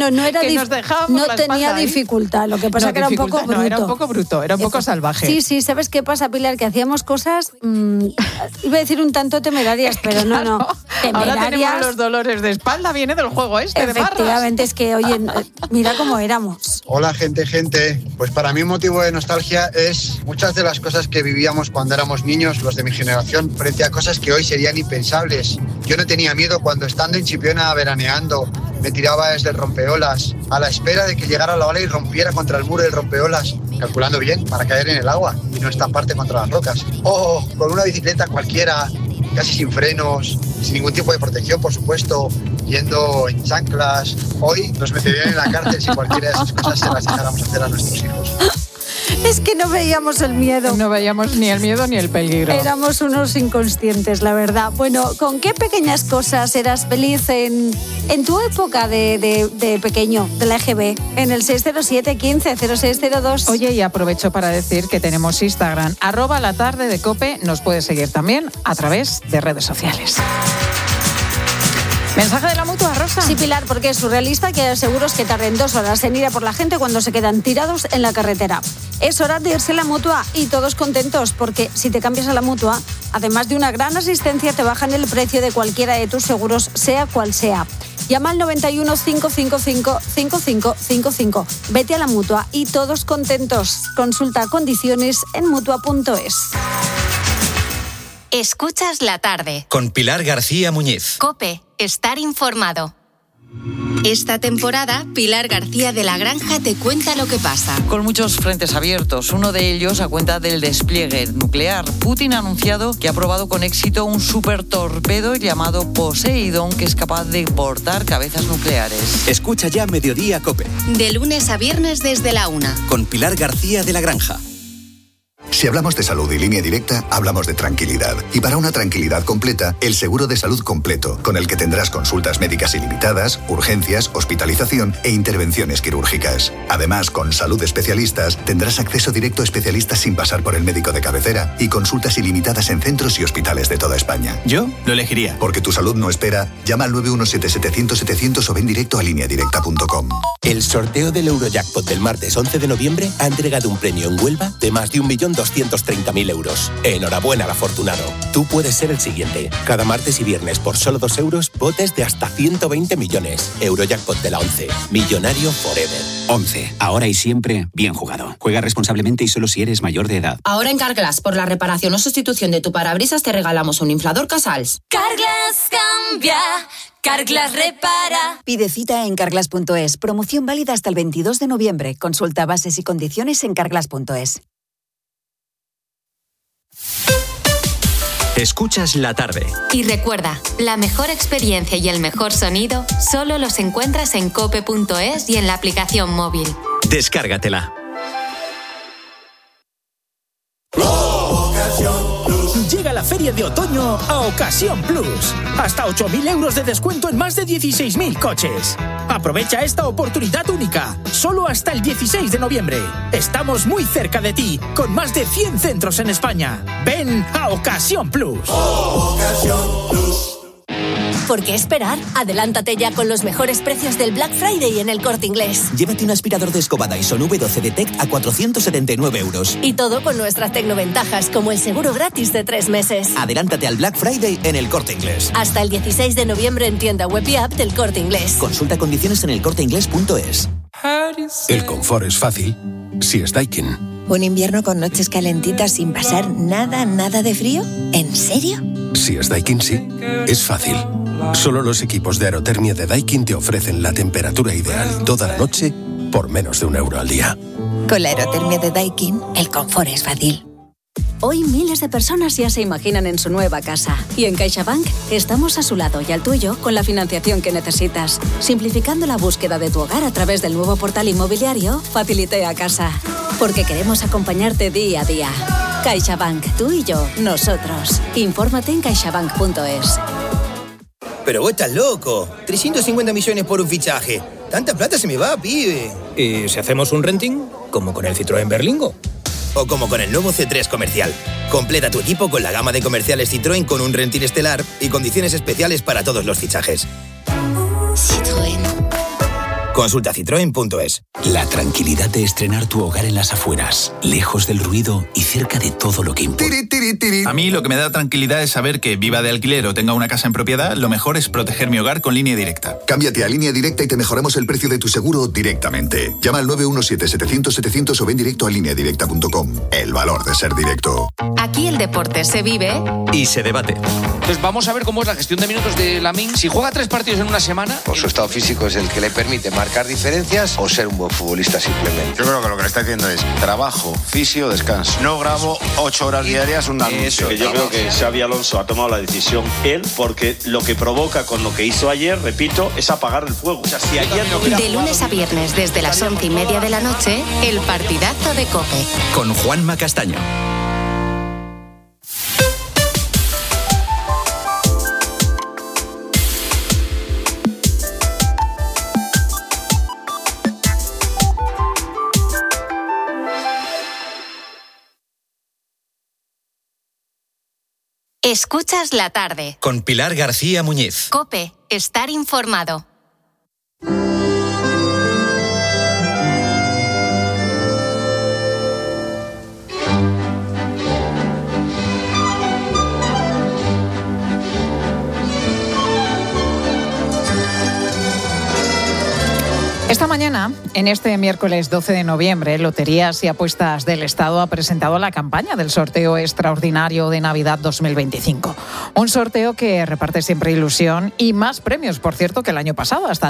No tenía dificultad, lo que pasa que era un poco bruto. No, era un poco bruto, era un poco salvaje. Sí, ¿sabes qué pasa, Pilar? Que hacíamos cosas, iba a decir un tanto temerarias, pero claro, no. Temerarias. Ahora tenemos los dolores de espalda, viene del juego de barras. Efectivamente, es que, oye, mira cómo éramos. Hola, gente. Pues para mí un motivo de nostalgia es muchas de las cosas que vivíamos cuando éramos niños, los de mi generación, frente a cosas que hoy serían impensables. Yo no tenía miedo cuando, estando en Chipiona veraneando, me tiraba desde el rompeolas a la espera de que llegara la ola y rompiera contra el muro del rompeolas, calculando bien para caer en el agua y no estamparte contra las rocas. O con una bicicleta cualquiera, casi sin frenos, sin ningún tipo de protección, por supuesto, yendo en chanclas. Hoy nos meterían en la cárcel si cualquiera de esas cosas se las dejáramos hacer a nuestros hijos. Es que no veíamos el miedo. No veíamos ni el miedo ni el peligro. Éramos unos inconscientes, la verdad. Bueno, ¿con qué pequeñas cosas eras feliz en tu época de pequeño, de la EGB? En el 607 15 0602. Oye, y aprovecho para decir que tenemos Instagram, @latardedecope. Nos puedes seguir también a través de redes sociales. ¿Mensaje de la Mutua, Rosa? Sí, Pilar, porque es surrealista que hay seguros que tarden 2 horas en ir a por la gente cuando se quedan tirados en la carretera. Es hora de irse a la Mutua y todos contentos, porque si te cambias a la Mutua, además de una gran asistencia, te bajan el precio de cualquiera de tus seguros, sea cual sea. Llama al 91 555 5555. Vete a la Mutua y todos contentos. Consulta condiciones en Mutua.es. Escuchas la tarde. Con Pilar García Muñiz. COPE. Estar informado. Esta temporada, Pilar García de la Granja te cuenta lo que pasa. Con muchos frentes abiertos, uno de ellos a cuenta del despliegue nuclear. Putin ha anunciado que ha probado con éxito un supertorpedo llamado Poseidón, que es capaz de portar cabezas nucleares. Escucha ya Mediodía COPE. De lunes a viernes desde la 1. Con Pilar García de la Granja. Si hablamos de salud y línea directa, hablamos de tranquilidad. Y para una tranquilidad completa, el seguro de salud completo, con el que tendrás consultas médicas ilimitadas, urgencias, hospitalización e intervenciones quirúrgicas. Además, con Salud Especialistas, tendrás acceso directo a especialistas sin pasar por el médico de cabecera y consultas ilimitadas en centros y hospitales de toda España. Yo lo elegiría. Porque tu salud no espera, llama al 917-700-700 o ven directo a lineadirecta.com. El sorteo del Eurojackpot del martes 11 de noviembre ha entregado un premio en Huelva de más de 1.230.000 euros. Enhorabuena al afortunado. Tú puedes ser el siguiente. Cada martes y viernes por solo 2 euros, botes de hasta 120 millones. Eurojackpot de la 11. Millonario forever. 11. Ahora y siempre, bien jugado. Juega responsablemente y solo si eres mayor de edad. Ahora en Carglass, por la reparación o sustitución de tu parabrisas, te regalamos un inflador Casals. Carglass cambia. Carglass repara. Pide cita en carglass.es. Promoción válida hasta el 22 de noviembre. Consulta bases y condiciones en carglass.es. Escuchas la tarde. Y recuerda, la mejor experiencia y el mejor sonido solo los encuentras en cope.es y en la aplicación móvil. Descárgatela. Llega la feria de otoño a Ocasión Plus. Hasta 8.000 euros de descuento en más de 16.000 coches. Aprovecha esta oportunidad única, solo hasta el 16 de noviembre. Estamos muy cerca de ti, con más de 100 centros en España. Ven a Ocasión Plus. Ocasión Plus. ¿Por qué esperar? Adelántate ya con los mejores precios del Black Friday en El Corte Inglés. Llévate un aspirador de escoba Dyson V12 Detect a 479 euros. Y todo con nuestras tecnoventajas, como el seguro gratis de 3 meses. Adelántate al Black Friday en El Corte Inglés. Hasta el 16 de noviembre en tienda web y app del Corte Inglés. Consulta condiciones en elcorteinglés.es. El confort es fácil si es Daikin. ¿Un invierno con noches calentitas sin pasar nada de frío? ¿En serio? Si es Daikin, sí. Es fácil. Solo los equipos de aerotermia de Daikin te ofrecen la temperatura ideal toda la noche por menos de €1 al día. Con la aerotermia de Daikin, el confort es fácil. Hoy miles de personas ya se imaginan en su nueva casa. Y en CaixaBank estamos a su lado y al tuyo con la financiación que necesitas. Simplificando la búsqueda de tu hogar a través del nuevo portal inmobiliario Facilité a Casa. Porque queremos acompañarte día a día. CaixaBank, tú y yo, nosotros. Infórmate en caixabank.es. Pero vos estás loco. 350 millones por un fichaje. Tanta plata se me va, pibe. ¿Y si hacemos un renting? ¿Como con el Citroën Berlingo? O como con el nuevo C3 Comercial. Completa tu equipo con la gama de comerciales Citroën con un renting estelar y condiciones especiales para todos los fichajes. Citroën. Consulta citroen.es. La tranquilidad de estrenar tu hogar en las afueras, lejos del ruido y cerca de todo lo que importa. A mí lo que me da tranquilidad es saber que viva de alquiler o tenga una casa en propiedad, lo mejor es proteger mi hogar con Línea Directa. Cámbiate a Línea Directa y te mejoramos el precio de tu seguro directamente. Llama al 917-700-700 o ven directo a lineadirecta.com. El valor de ser directo. Aquí el deporte se vive y se debate. Entonces vamos a ver cómo es la gestión de minutos de Lamine. Si juega 3 partidos en una semana... Pues su estado físico es el que le permite marcar diferencias o ser un buen futbolista simplemente. Yo creo que lo que le está diciendo es trabajo, fisio, descanso. No grabo 8 horas diarias un anuncio. Eso, que yo creo que Xabi Alonso ha tomado la decisión él, porque lo que provoca con lo que hizo ayer, repito, es apagar el fuego. O sea, si ayer no hubiera de lunes a viernes desde las 11:30 de la noche, el partidazo de COPE. Con Juanma Castaño. Escuchas la tarde. Con Pilar García Muñiz. COPE, estar informado. Esta mañana, en este miércoles 12 de noviembre, Loterías y Apuestas del Estado ha presentado la campaña del sorteo extraordinario de Navidad 2025. Un sorteo que reparte siempre ilusión y más premios, por cierto, que el año pasado, hasta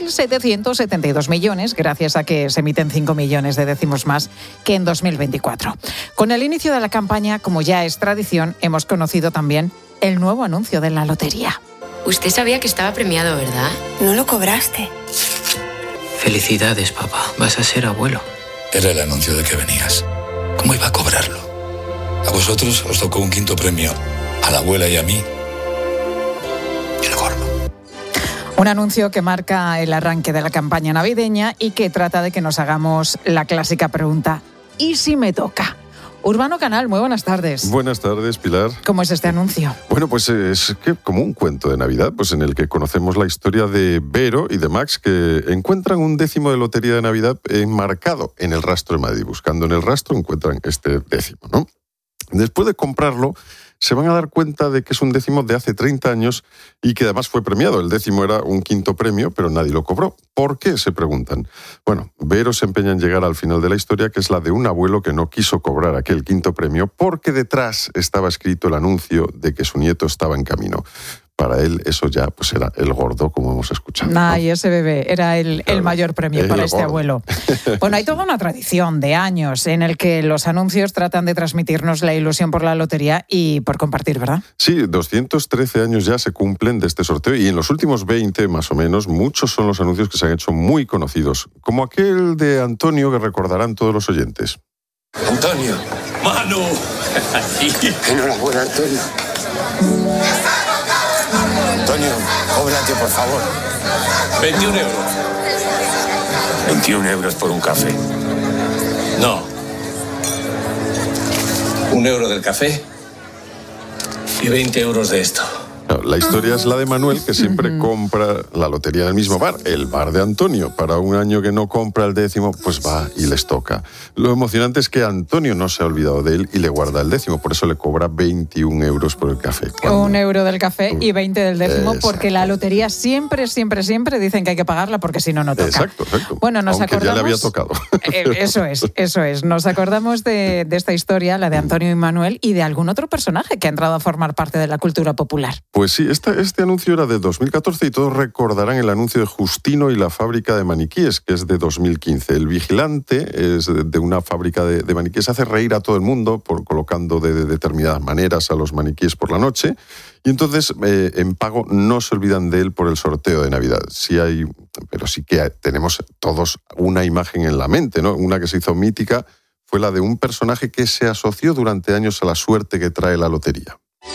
2.772 millones, gracias a que se emiten 5 millones de décimos más que en 2024. Con el inicio de la campaña, como ya es tradición, hemos conocido también el nuevo anuncio de la lotería. Usted sabía que estaba premiado, ¿verdad? No lo cobraste. Felicidades, papá. Vas a ser abuelo. Era el anuncio de que venías. ¿Cómo iba a cobrarlo? A vosotros os tocó un 5.º premio. A la abuela y a mí, el gordo. Un anuncio que marca el arranque de la campaña navideña y que trata de que nos hagamos la clásica pregunta: ¿y si me toca? Urbano Canal, muy buenas tardes. Buenas tardes, Pilar. ¿Cómo es este anuncio? Bueno, pues es que como un cuento de Navidad, pues en el que conocemos la historia de Vero y de Max, que encuentran un décimo de lotería de Navidad enmarcado en el rastro de Madrid. Buscando en el rastro encuentran este décimo, ¿no? Después de comprarlo, se van a dar cuenta de que es un décimo de hace 30 años y que además fue premiado. El décimo era un 5.º premio, pero nadie lo cobró. ¿Por qué?, se preguntan. Bueno, Vero se empeña en llegar al final de la historia, que es la de un abuelo que no quiso cobrar aquel 5.º premio porque detrás estaba escrito el anuncio de que su nieto estaba en camino. Para él eso ya pues era el gordo, como hemos escuchado, ¿no? Ay, ese bebé era el mayor premio para este abuelo. Bueno, hay toda una tradición de años en el que los anuncios tratan de transmitirnos la ilusión por la lotería y por compartir, ¿verdad? Sí, 213 años ya se cumplen de este sorteo y en los últimos 20 más o menos, muchos son los anuncios que se han hecho muy conocidos, como aquel de Antonio que recordarán todos los oyentes. Antonio. ¡Manu! Enhorabuena, Antonio. Antonio, cóbrate, por favor. 21 euros. 21 euros por un café. No. 1 euro del café y 20 euros de esto. La historia es la de Manuel, que siempre compra la lotería en el mismo bar, el bar de Antonio. Para un año que no compra el décimo, pues va y les toca. Lo emocionante es que Antonio no se ha olvidado de él y le guarda el décimo, por eso le cobra 21 euros por el café. 1 euro del café y 20 del décimo, porque la lotería siempre dicen que hay que pagarla porque si no, no toca. Exacto. Bueno, nos aunque acordamos... ya le había tocado. Eso es. Nos acordamos de esta historia, la de Antonio y Manuel, y de algún otro personaje que ha entrado a formar parte de la cultura popular. Pues sí, este anuncio era de 2014 y todos recordarán el anuncio de Justino y la fábrica de maniquíes, que es de 2015. El vigilante es de una fábrica de maniquíes, hace reír a todo el mundo por colocando de determinadas maneras a los maniquíes por la noche, y entonces en pago no se olvidan de él por el sorteo de Navidad. Pero sí que tenemos todos una imagen en la mente, ¿no? Una que se hizo mítica fue la de un personaje que se asoció durante años a la suerte que trae la lotería.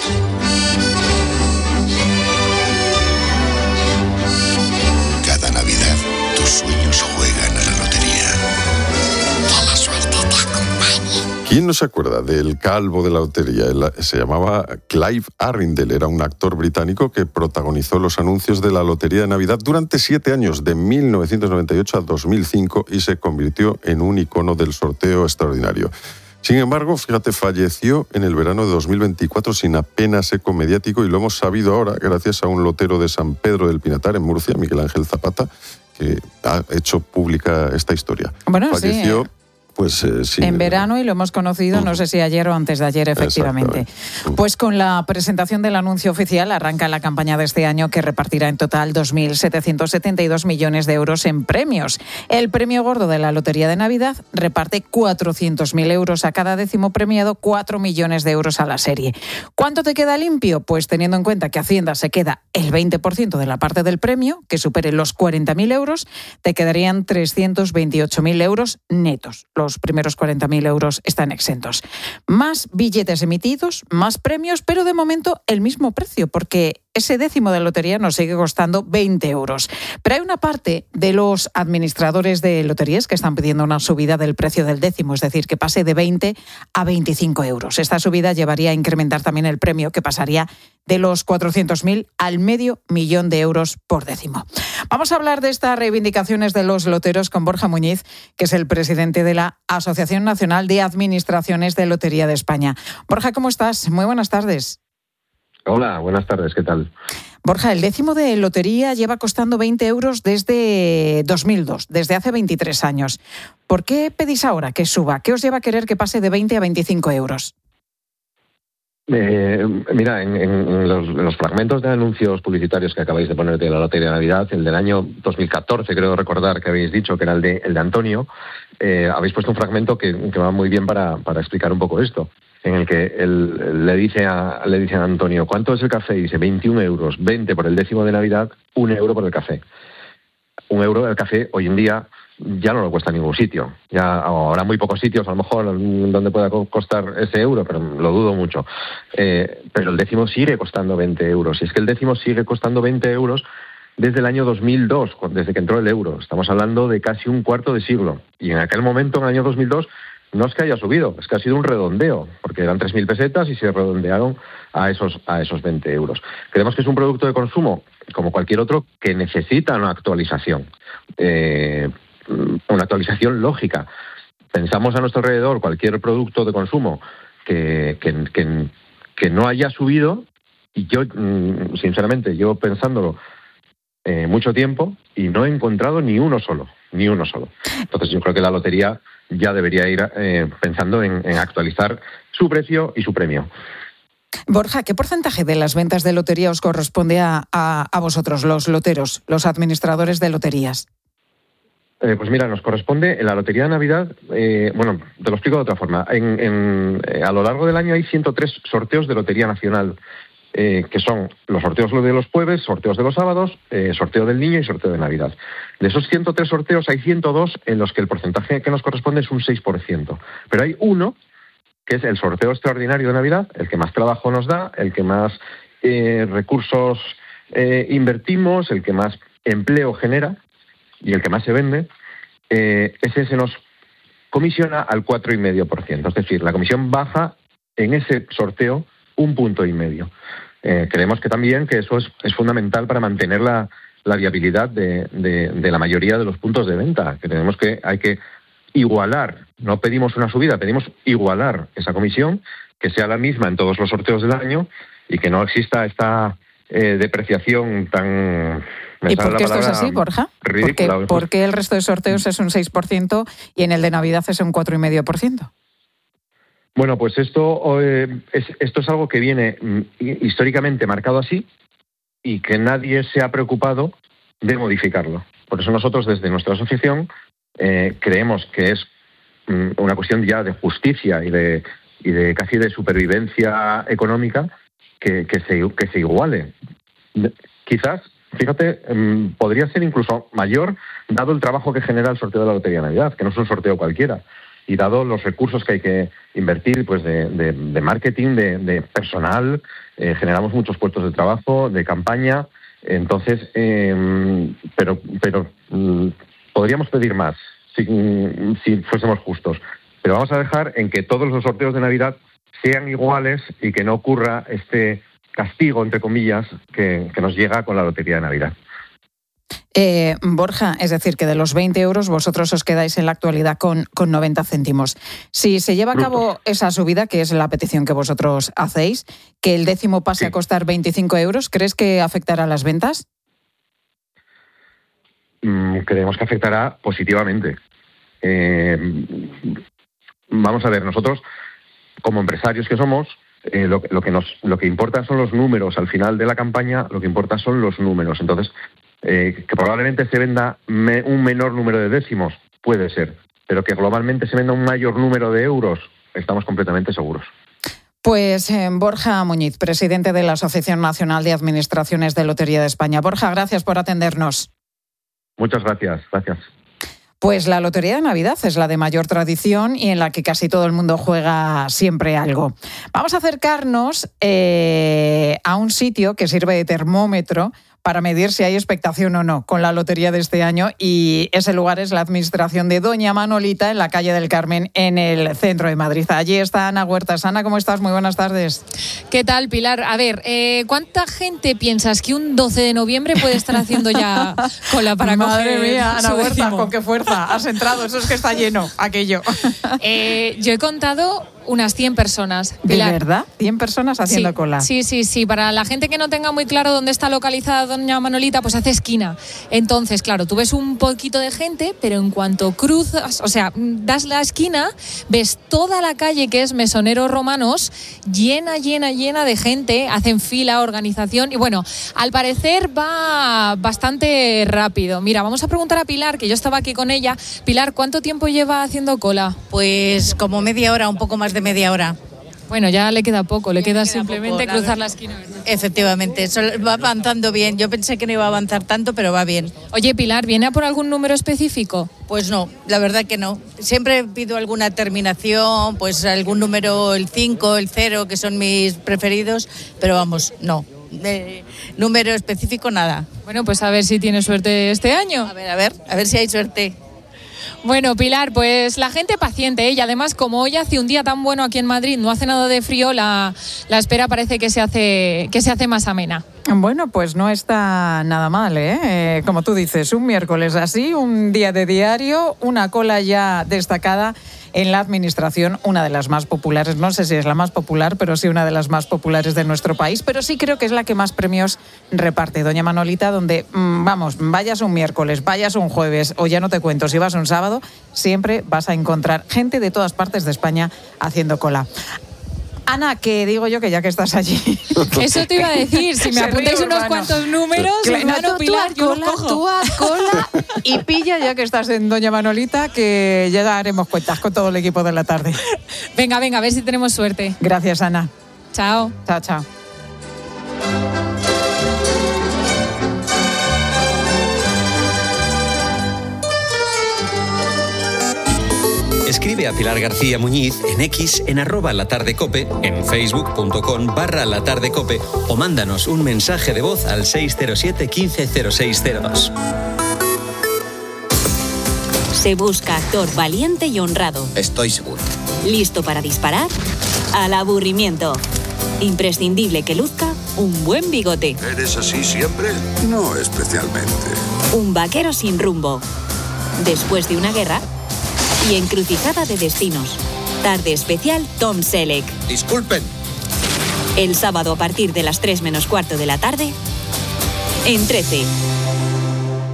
Cada Navidad tus sueños juegan a la lotería. Que la suerte te acompañe. ¿Quién no se acuerda del calvo de la lotería? Se llamaba Clive Arundel, era un actor británico que protagonizó los anuncios de la Lotería de Navidad durante 7 años, de 1998 a 2005, y se convirtió en un icono del sorteo extraordinario. Sin embargo, fíjate, falleció en el verano de 2024 sin apenas eco mediático, y lo hemos sabido ahora gracias a un lotero de San Pedro del Pinatar, en Murcia, Miguel Ángel Zapata, que ha hecho pública esta historia. Bueno, falleció, sí, en verano, y lo hemos conocido, no sé si ayer o antes de ayer, efectivamente. Pues con la presentación del anuncio oficial arranca la campaña de este año, que repartirá en total 2.772 millones de euros en premios. El premio gordo de la Lotería de Navidad reparte 400.000 euros a cada décimo premiado, 4 millones de euros a la serie. ¿Cuánto te queda limpio? Pues teniendo en cuenta que Hacienda se queda el 20% de la parte del premio, que supere los 40.000 euros, te quedarían 328.000 euros netos. Los primeros 40.000 euros están exentos. Más billetes emitidos, más premios, pero de momento el mismo precio, porque ese décimo de lotería nos sigue costando 20 euros. Pero hay una parte de los administradores de loterías que están pidiendo una subida del precio del décimo, es decir, que pase de 20 a 25 euros. Esta subida llevaría a incrementar también el premio, que pasaría de los 400.000 al $500.000 de euros por décimo. Vamos a hablar de estas reivindicaciones de los loteros con Borja Muñiz, que es el presidente de la Asociación Nacional de Administraciones de Lotería de España. Borja, ¿cómo estás? Muy buenas tardes. Hola, buenas tardes, ¿qué tal? Borja, el décimo de lotería lleva costando 20 euros desde 2002, desde hace 23 años. ¿Por qué pedís ahora que suba? ¿Qué os lleva a querer que pase de 20 a 25 euros? Mira, en los fragmentos de anuncios publicitarios que acabáis de poner de la Lotería de Navidad, el del año 2014, creo recordar que habéis dicho que era el de Antonio, habéis puesto un fragmento que va muy bien para explicar un poco esto, en el que él le dice a Antonio, ¿cuánto es el café? Y dice 21 euros, 20 por el décimo de Navidad, 1 euro por el café. 1 euro el café hoy en día ya no lo cuesta en ningún sitio. Ya habrá muy pocos sitios, a lo mejor, donde pueda costar ese euro, pero lo dudo mucho. Pero el décimo sigue costando 20 euros. Y es que el décimo sigue costando 20 euros desde el año 2002, desde que entró el euro. Estamos hablando de casi un cuarto de siglo. Y en aquel momento, en el año 2002, no es que haya subido, es que ha sido un redondeo, porque eran 3.000 pesetas y se redondearon a esos 20 euros. Creemos que es un producto de consumo, como cualquier otro, que necesita una actualización lógica. Pensamos a nuestro alrededor cualquier producto de consumo que no haya subido, y yo, sinceramente, llevo pensándolo mucho tiempo y no he encontrado ni uno solo. Entonces yo creo que la lotería ya debería ir pensando en actualizar su precio y su premio. Borja, ¿qué porcentaje de las ventas de lotería os corresponde a vosotros, los loteros, los administradores de loterías? Pues mira, nos corresponde en la Lotería de Navidad, bueno, te lo explico de otra forma. A lo largo del año hay 103 sorteos de Lotería Nacional, que son los sorteos de los jueves, sorteos de los sábados, sorteo del niño y sorteo de Navidad. De esos 103 sorteos hay 102 en los que el porcentaje que nos corresponde es un 6%. Pero hay uno, que es el sorteo extraordinario de Navidad, el que más trabajo nos da, el que más recursos invertimos, el que más empleo genera y el que más se vende. Ese se nos comisiona al 4,5%. Es decir, la comisión baja en ese sorteo 1,5 puntos. Creemos que también que eso es fundamental para mantener la viabilidad de la mayoría de los puntos de venta. Creemos que hay que igualar, no pedimos una subida, pedimos igualar esa comisión, que sea la misma en todos los sorteos del año y que no exista esta depreciación tan... ¿Y por qué esto es así, Borja? ¿Por qué el resto de sorteos es un 6% y en el de Navidad es un 4,5%? Bueno, pues esto es algo que viene históricamente marcado así y que nadie se ha preocupado de modificarlo. Por eso nosotros desde nuestra asociación creemos que es una cuestión ya de justicia y de casi de supervivencia económica que se iguale. Quizás, fíjate, podría ser incluso mayor dado el trabajo que genera el sorteo de la Lotería de Navidad, que no es un sorteo cualquiera, y dado los recursos que hay que invertir pues de marketing, de personal, generamos muchos puestos de trabajo, de campaña, entonces, pero podríamos pedir más si fuésemos justos, pero vamos a dejar en que todos los sorteos de Navidad sean iguales y que no ocurra este castigo, entre comillas, que nos llega con la Lotería de Navidad. Borja, es decir, que de los 20 euros vosotros os quedáis en la actualidad con 90 céntimos. Si se lleva a cabo esa subida, que es la petición que vosotros hacéis, que el décimo pase a costar 25 euros, ¿crees que afectará a las ventas? Creemos que afectará positivamente. Vamos a ver, nosotros, como empresarios que somos, lo que importa son los números. Al final de la campaña, lo que importa son los números. Entonces, que probablemente se venda un menor número de décimos, puede ser, pero que globalmente se venda un mayor número de euros, estamos completamente seguros. Pues Borja Muñiz, presidente de la Asociación Nacional de Administraciones de Lotería de España. Borja, gracias por atendernos. Muchas gracias. Pues la Lotería de Navidad es la de mayor tradición y en la que casi todo el mundo juega siempre algo. Vamos a acercarnos a un sitio que sirve de termómetro para medir si hay expectación o no con la lotería de este año, y ese lugar es la administración de Doña Manolita en la calle del Carmen, en el centro de Madrid. Allí está Ana Huertas. Ana, ¿cómo estás? Muy buenas tardes. ¿Qué tal, Pilar? A ver, ¿cuánta gente piensas que un 12 de noviembre puede estar haciendo ya cola para coger? Madre mía, Ana Huertas, décimo? ¿con qué fuerza has entrado? Eso es que está lleno, aquello. Yo he contado unas 100 personas, Pilar. ¿De verdad? 100 personas haciendo cola. Sí. Para la gente que no tenga muy claro dónde está localizada Doña Manolita, pues hace esquina. Entonces, claro, tú ves un poquito de gente, pero en cuanto cruzas, o sea, das la esquina, ves toda la calle que es Mesoneros Romanos, llena de gente, hacen fila, organización, y bueno, al parecer va bastante rápido. Mira, vamos a preguntar a Pilar, que yo estaba aquí con ella. Pilar, ¿cuánto tiempo lleva haciendo cola? Pues como media hora, un poco más de media hora. Bueno, ya le queda poco, le queda simplemente poco, cruzar la esquina, ¿verdad? Efectivamente, va avanzando bien. Yo pensé que no iba a avanzar tanto, pero va bien. Oye, Pilar, ¿viene a por algún número específico? Pues no, la verdad que no. Siempre pido alguna terminación, pues algún número, el 5, el 0, que son mis preferidos, pero vamos, no. Número específico, nada. Bueno, pues a ver si tiene suerte este año. A ver si hay suerte. Bueno, Pilar, pues la gente paciente, ¿eh? Y además, como hoy hace un día tan bueno aquí en Madrid, no hace nada de frío, la espera parece que se hace más amena. Bueno, pues no está nada mal, ¿eh? Como tú dices, un miércoles así, un día de diario, una cola ya destacada en la administración, una de las más populares, no sé si es la más popular, pero sí una de las más populares de nuestro país, pero sí creo que es la que más premios reparte, Doña Manolita, donde, vamos, vayas un miércoles, vayas un jueves, o ya no te cuento, si vas un sábado, siempre vas a encontrar gente de todas partes de España haciendo cola. Ana, que digo yo que ya que estás allí. Eso te iba a decir, si me apuntáis unos cuantos números, hermano Pilar, yo los cojo. Tú haz cola y pilla ya que estás en Doña Manolita, que ya daremos cuentas con todo el equipo de la tarde. Venga, a ver si tenemos suerte. Gracias, Ana. Chao. Chao. Escribe a Pilar García Muñiz en X, en @latardecope, en facebook.com/latardecope o mándanos un mensaje de voz al 607 15 0602. Se busca actor valiente y honrado. Estoy seguro. ¿Listo para disparar? Al aburrimiento. Imprescindible que luzca un buen bigote. ¿Eres así siempre? No especialmente. Un vaquero sin rumbo. Después de una guerra y encrucijada de destinos. Tarde especial Tom Selleck. Disculpen. El sábado a partir de las 3 menos cuarto de la tarde, en 13.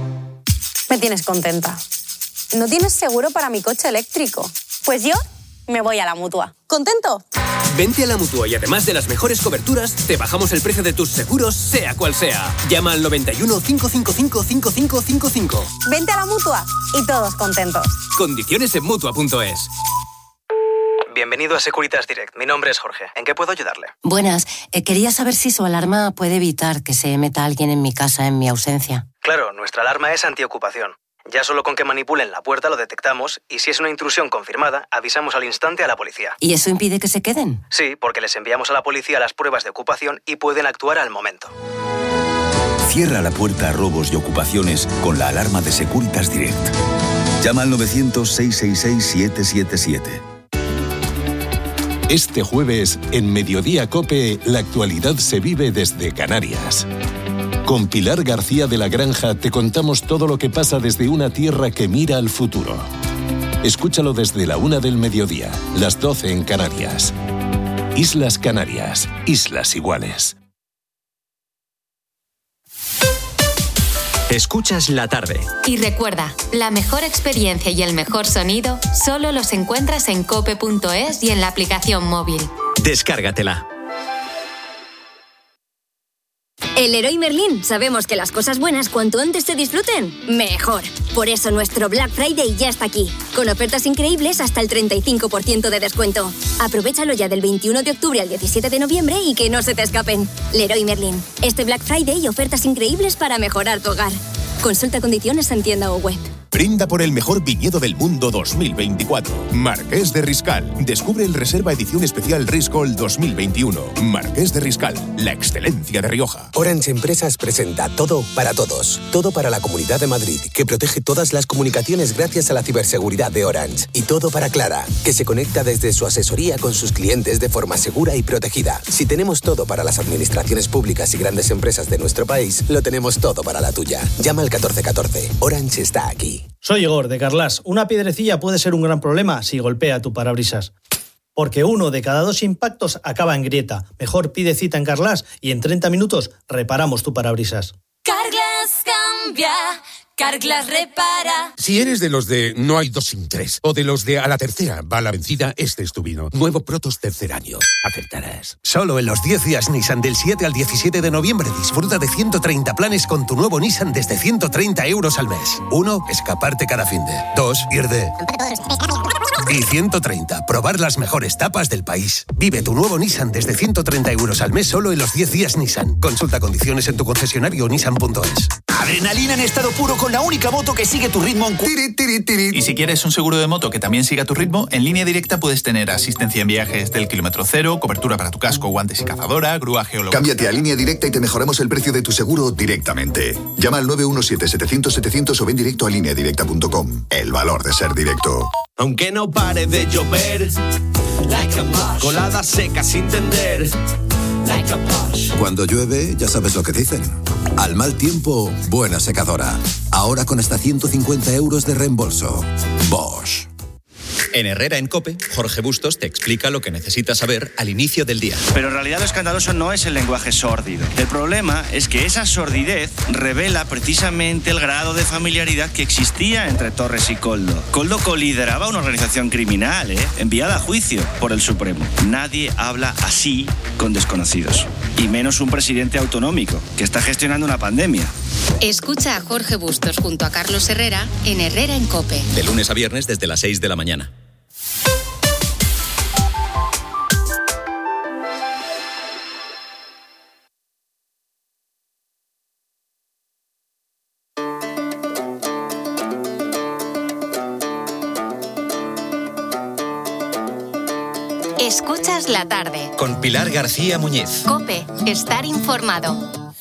Me tienes contenta. ¿No tienes seguro para mi coche eléctrico? Pues yo me voy a la Mutua. ¿Contento? Vente a la Mutua y además de las mejores coberturas, te bajamos el precio de tus seguros, sea cual sea. Llama al 91 555 5555. Vente a la Mutua y todos contentos. Condiciones en Mutua.es. Bienvenido a Securitas Direct. Mi nombre es Jorge. ¿En qué puedo ayudarle? Buenas. Quería saber si su alarma puede evitar que se meta alguien en mi casa en mi ausencia. Claro, nuestra alarma es antiocupación. Ya solo con que manipulen la puerta lo detectamos y si es una intrusión confirmada, avisamos al instante a la policía. ¿Y eso impide que se queden? Sí, porque les enviamos a la policía las pruebas de ocupación y pueden actuar al momento. Cierra la puerta a robos y ocupaciones con la alarma de Securitas Direct. Llama al 900-666-777. Este jueves, en Mediodía COPE, la actualidad se vive desde Canarias. Con Pilar García de la Granja te contamos todo lo que pasa desde una tierra que mira al futuro. Escúchalo desde la 1 del mediodía, las 12 en Canarias. Islas Canarias, islas iguales. Escuchas la tarde. Y recuerda, la mejor experiencia y el mejor sonido solo los encuentras en cope.es y en la aplicación móvil. Descárgatela. En Leroy Merlin sabemos que las cosas buenas cuanto antes se disfruten, mejor. Por eso nuestro Black Friday ya está aquí, con ofertas increíbles hasta el 35% de descuento. Aprovéchalo ya del 21 de octubre al 17 de noviembre y que no se te escapen. Leroy Merlin, este Black Friday ofertas increíbles para mejorar tu hogar. Consulta condiciones en tienda o web. Brinda por el mejor viñedo del mundo 2024. Marqués de Riscal. Descubre el Reserva Edición Especial Riscol 2021. Marqués de Riscal. La excelencia de Rioja. Orange Empresas presenta Todo para Todos. Todo para la Comunidad de Madrid, que protege todas las comunicaciones gracias a la ciberseguridad de Orange. Y todo para Clara, que se conecta desde su asesoría con sus clientes de forma segura y protegida. Si tenemos todo para las administraciones públicas y grandes empresas de nuestro país, lo tenemos todo para la tuya. Llama al 1414. Orange está aquí. Soy Igor, de Carlas. Una piedrecilla puede ser un gran problema si golpea tu parabrisas. Porque 1 de cada 2 impactos acaba en grieta. Mejor pide cita en Carlas y en 30 minutos reparamos tu parabrisas. Carglass cambia, Carglass repara. Si eres de los de no hay 2 sin 3 o de los de a la tercera va la vencida, este es tu vino. Nuevo Protos tercer año. Acertarás. Solo en los 10 días Nissan del 7 al 17 de noviembre disfruta de 130 planes con tu nuevo Nissan desde 130 euros al mes. 1. Escaparte cada finde. 2. Ir de... Y 130. Probar las mejores tapas del país. Vive tu nuevo Nissan desde 130 euros al mes solo en los 10 días Nissan. Consulta condiciones en tu concesionario nissan.es. Adrenalina en estado puro con la única moto que sigue tu ritmo en... Y si quieres un seguro de moto que también siga tu ritmo, en Línea Directa puedes tener asistencia en viajes del kilómetro cero, cobertura para tu casco, guantes y cazadora, grúa geológica. Cámbiate a Línea Directa y te mejoramos el precio de tu seguro directamente. Llama al 917-700-700 o ven directo a lineadirecta.com. El valor de ser directo. Aunque no pare de llover, colada seca sin tender. Cuando llueve, ya sabes lo que dicen. Al mal tiempo, buena secadora. Ahora con hasta 150 euros de reembolso. Bosch. En Herrera en COPE, Jorge Bustos te explica lo que necesitas saber al inicio del día. Pero en realidad lo escandaloso no es el lenguaje sórdido. El problema es que esa sordidez revela precisamente el grado de familiaridad que existía entre Torres y Koldo. Koldo colideraba una organización criminal, enviada a juicio por el Supremo. Nadie habla así con desconocidos. Y menos un presidente autonómico que está gestionando una pandemia. Escucha a Jorge Bustos junto a Carlos Herrera en Herrera en COPE. De lunes a viernes desde las 6 de la mañana. Escuchas la tarde. Con Pilar García Muñiz. COPE. Estar informado.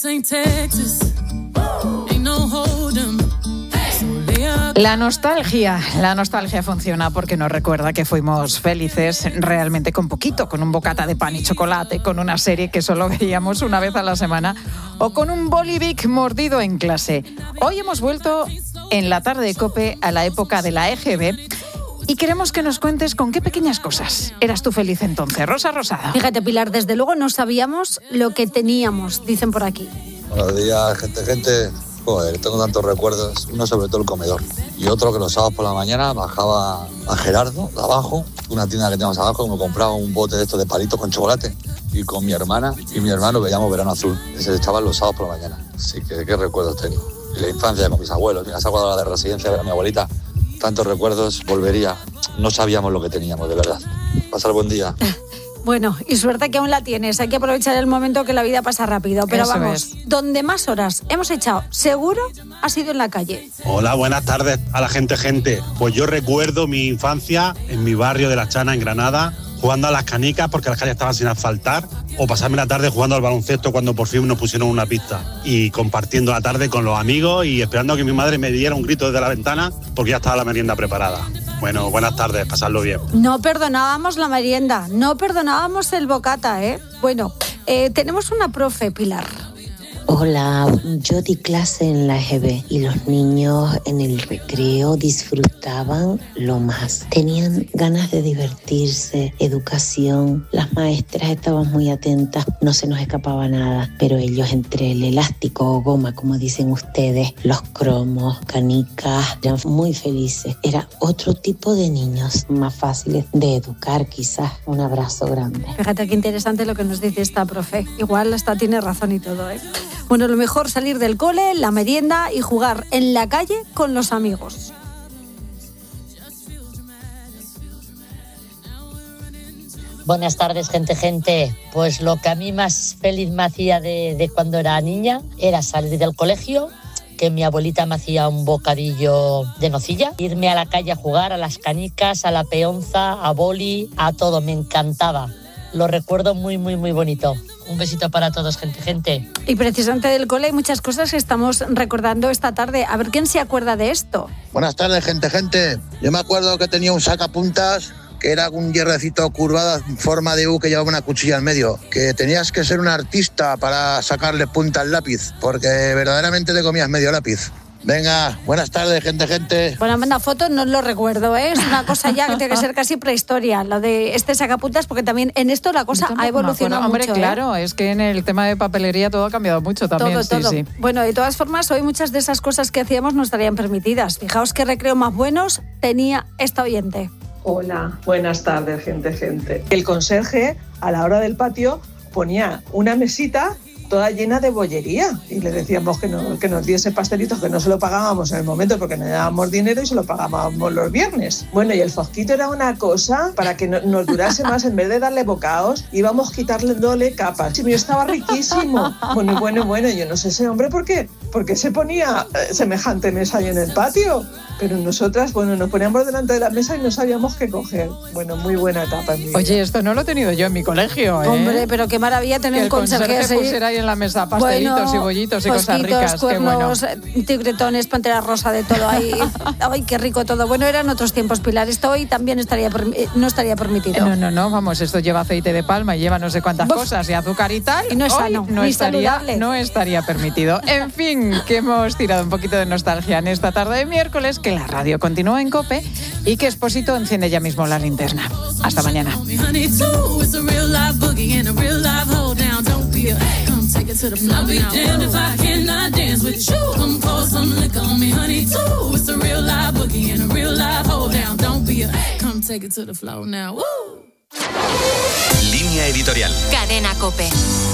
La nostalgia funciona porque nos recuerda que fuimos felices realmente con poquito, con un bocata de pan y chocolate, con una serie que solo veíamos una vez a la semana o con un bolivic mordido en clase. Hoy hemos vuelto en la tarde de COPE a la época de la EGB y queremos que nos cuentes con qué pequeñas cosas eras tú feliz entonces. Rosa Rosada. Fíjate, Pilar, desde luego no sabíamos lo que teníamos, dicen por aquí. Buenos días, gente. Joder, tengo tantos recuerdos, uno sobre todo el comedor. Y otro que los sábados por la mañana bajaba a Gerardo, de abajo, una tienda que tenemos abajo, me compraba un bote de estos de palitos con chocolate. Y con mi hermana y mi hermano veíamos Verano Azul. Ese echaban los sábados por la mañana. Así que qué recuerdos tengo. Y la infancia con mis abuelos. Mira, salgo ahora de residencia a ver a mi abuelita. Tantos recuerdos, volvería. No sabíamos lo que teníamos, de verdad. Pasar buen día. Bueno, y suerte que aún la tienes. Hay que aprovechar el momento que la vida pasa rápido. Pero Eso vamos, donde más horas hemos echado, seguro, ha sido en la calle. Hola, buenas tardes a la gente. Pues yo recuerdo mi infancia en mi barrio de La Chana, en Granada, jugando a las canicas porque las calles estaban sin asfaltar, o pasarme la tarde jugando al baloncesto cuando por fin nos pusieron una pista, y compartiendo la tarde con los amigos y esperando a que mi madre me diera un grito desde la ventana porque ya estaba la merienda preparada. Bueno, buenas tardes, pasadlo bien. No perdonábamos la merienda, no perdonábamos el bocata, ¿eh? Bueno, tenemos una profe, Pilar. Hola, yo di clase en la EGB y los niños en el recreo disfrutaban lo más. Tenían ganas de divertirse, educación. Las maestras estaban muy atentas, no se nos escapaba nada. Pero ellos, entre el elástico o goma, como dicen ustedes, los cromos, canicas, eran muy felices. Era otro tipo de niños, más fáciles de educar quizás. Un abrazo grande. Fíjate qué interesante lo que nos dice esta profe. Igual hasta tiene razón y todo, ¿eh? Bueno, lo mejor salir del cole, la merienda y jugar en la calle con los amigos. Buenas tardes, gente. Pues lo que a mí más feliz me hacía de cuando era niña era salir del colegio, que mi abuelita me hacía un bocadillo de nocilla, irme a la calle a jugar a las canicas, a la peonza, a boli, a todo, me encantaba. Lo recuerdo muy, muy, muy bonito. Un besito para todos, gente. Y precisamente del cole hay muchas cosas que estamos recordando esta tarde. A ver quién se acuerda de esto. Buenas tardes, gente. Yo me acuerdo que tenía un sacapuntas que era un hierrecito curvado en forma de U que llevaba una cuchilla en medio. Que tenías que ser un artista para sacarle punta al lápiz, porque verdaderamente te comías medio lápiz. Venga, buenas tardes, gente. Bueno, manda fotos, no lo recuerdo, ¿eh? Es una cosa ya que tiene que ser casi prehistoria, lo de este sacapuntas, porque también en esto la cosa ha evolucionado mucho. Hombre, claro, es que en el tema de papelería todo ha cambiado mucho también. Todo. Sí. Bueno, de todas formas, hoy muchas de esas cosas que hacíamos no estarían permitidas. Fijaos qué recreo más buenos tenía esta oyente. Hola, buenas tardes, gente. El conserje, a la hora del patio, ponía una mesita toda llena de bollería y le decíamos que nos diese pastelitos, que no se lo pagábamos en el momento porque no dábamos dinero y se lo pagábamos los viernes. Bueno, y el fosquito era una cosa para que nos durase más, en vez de darle bocados, íbamos quitándole capas. Y estaba riquísimo. Bueno, yo no sé ese hombre por qué se ponía semejante mesa ahí en el patio. Pero nosotras, nos poníamos delante de la mesa y no sabíamos qué coger. Bueno, muy buena etapa en mi vida. Oye, esto no lo he tenido yo en mi colegio, ¿eh? Hombre, pero qué maravilla tener un conserje así. Pusiera ahí en la mesa pastelitos y bollitos y cosas ricas. Cuernos, qué bueno. tigretones, pantera rosa, de todo ahí. Ay, qué rico todo. Bueno, eran otros tiempos, Pilar. Esto hoy también no estaría permitido. No, vamos, esto lleva aceite de palma y lleva no sé cuántas cosas y azúcar y tal. Y no es sano, no estaría permitido. En fin, que hemos tirado un poquito de nostalgia en esta tarde de miércoles, que la radio continúa en COPE y que Expósito enciende ya mismo la linterna. Hasta mañana. Línea editorial. Cadena COPE.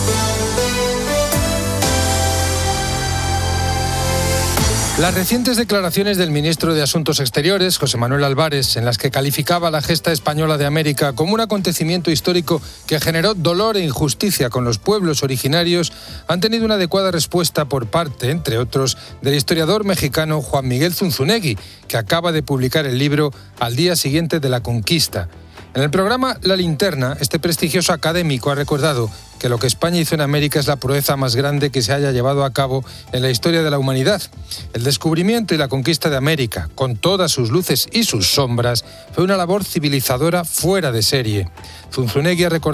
Las recientes declaraciones del ministro de Asuntos Exteriores, José Manuel Álvarez, en las que calificaba la gesta española de América como un acontecimiento histórico que generó dolor e injusticia con los pueblos originarios, han tenido una adecuada respuesta por parte, entre otros, del historiador mexicano Juan Miguel Zunzunegui, que acaba de publicar el libro Al día siguiente de la conquista. En el programa La Linterna, este prestigioso académico ha recordado que lo que España hizo en América es la proeza más grande que se haya llevado a cabo en la historia de la humanidad. El descubrimiento y la conquista de América, con todas sus luces y sus sombras, fue una labor civilizadora fuera de serie. Zunzunegui ha recordado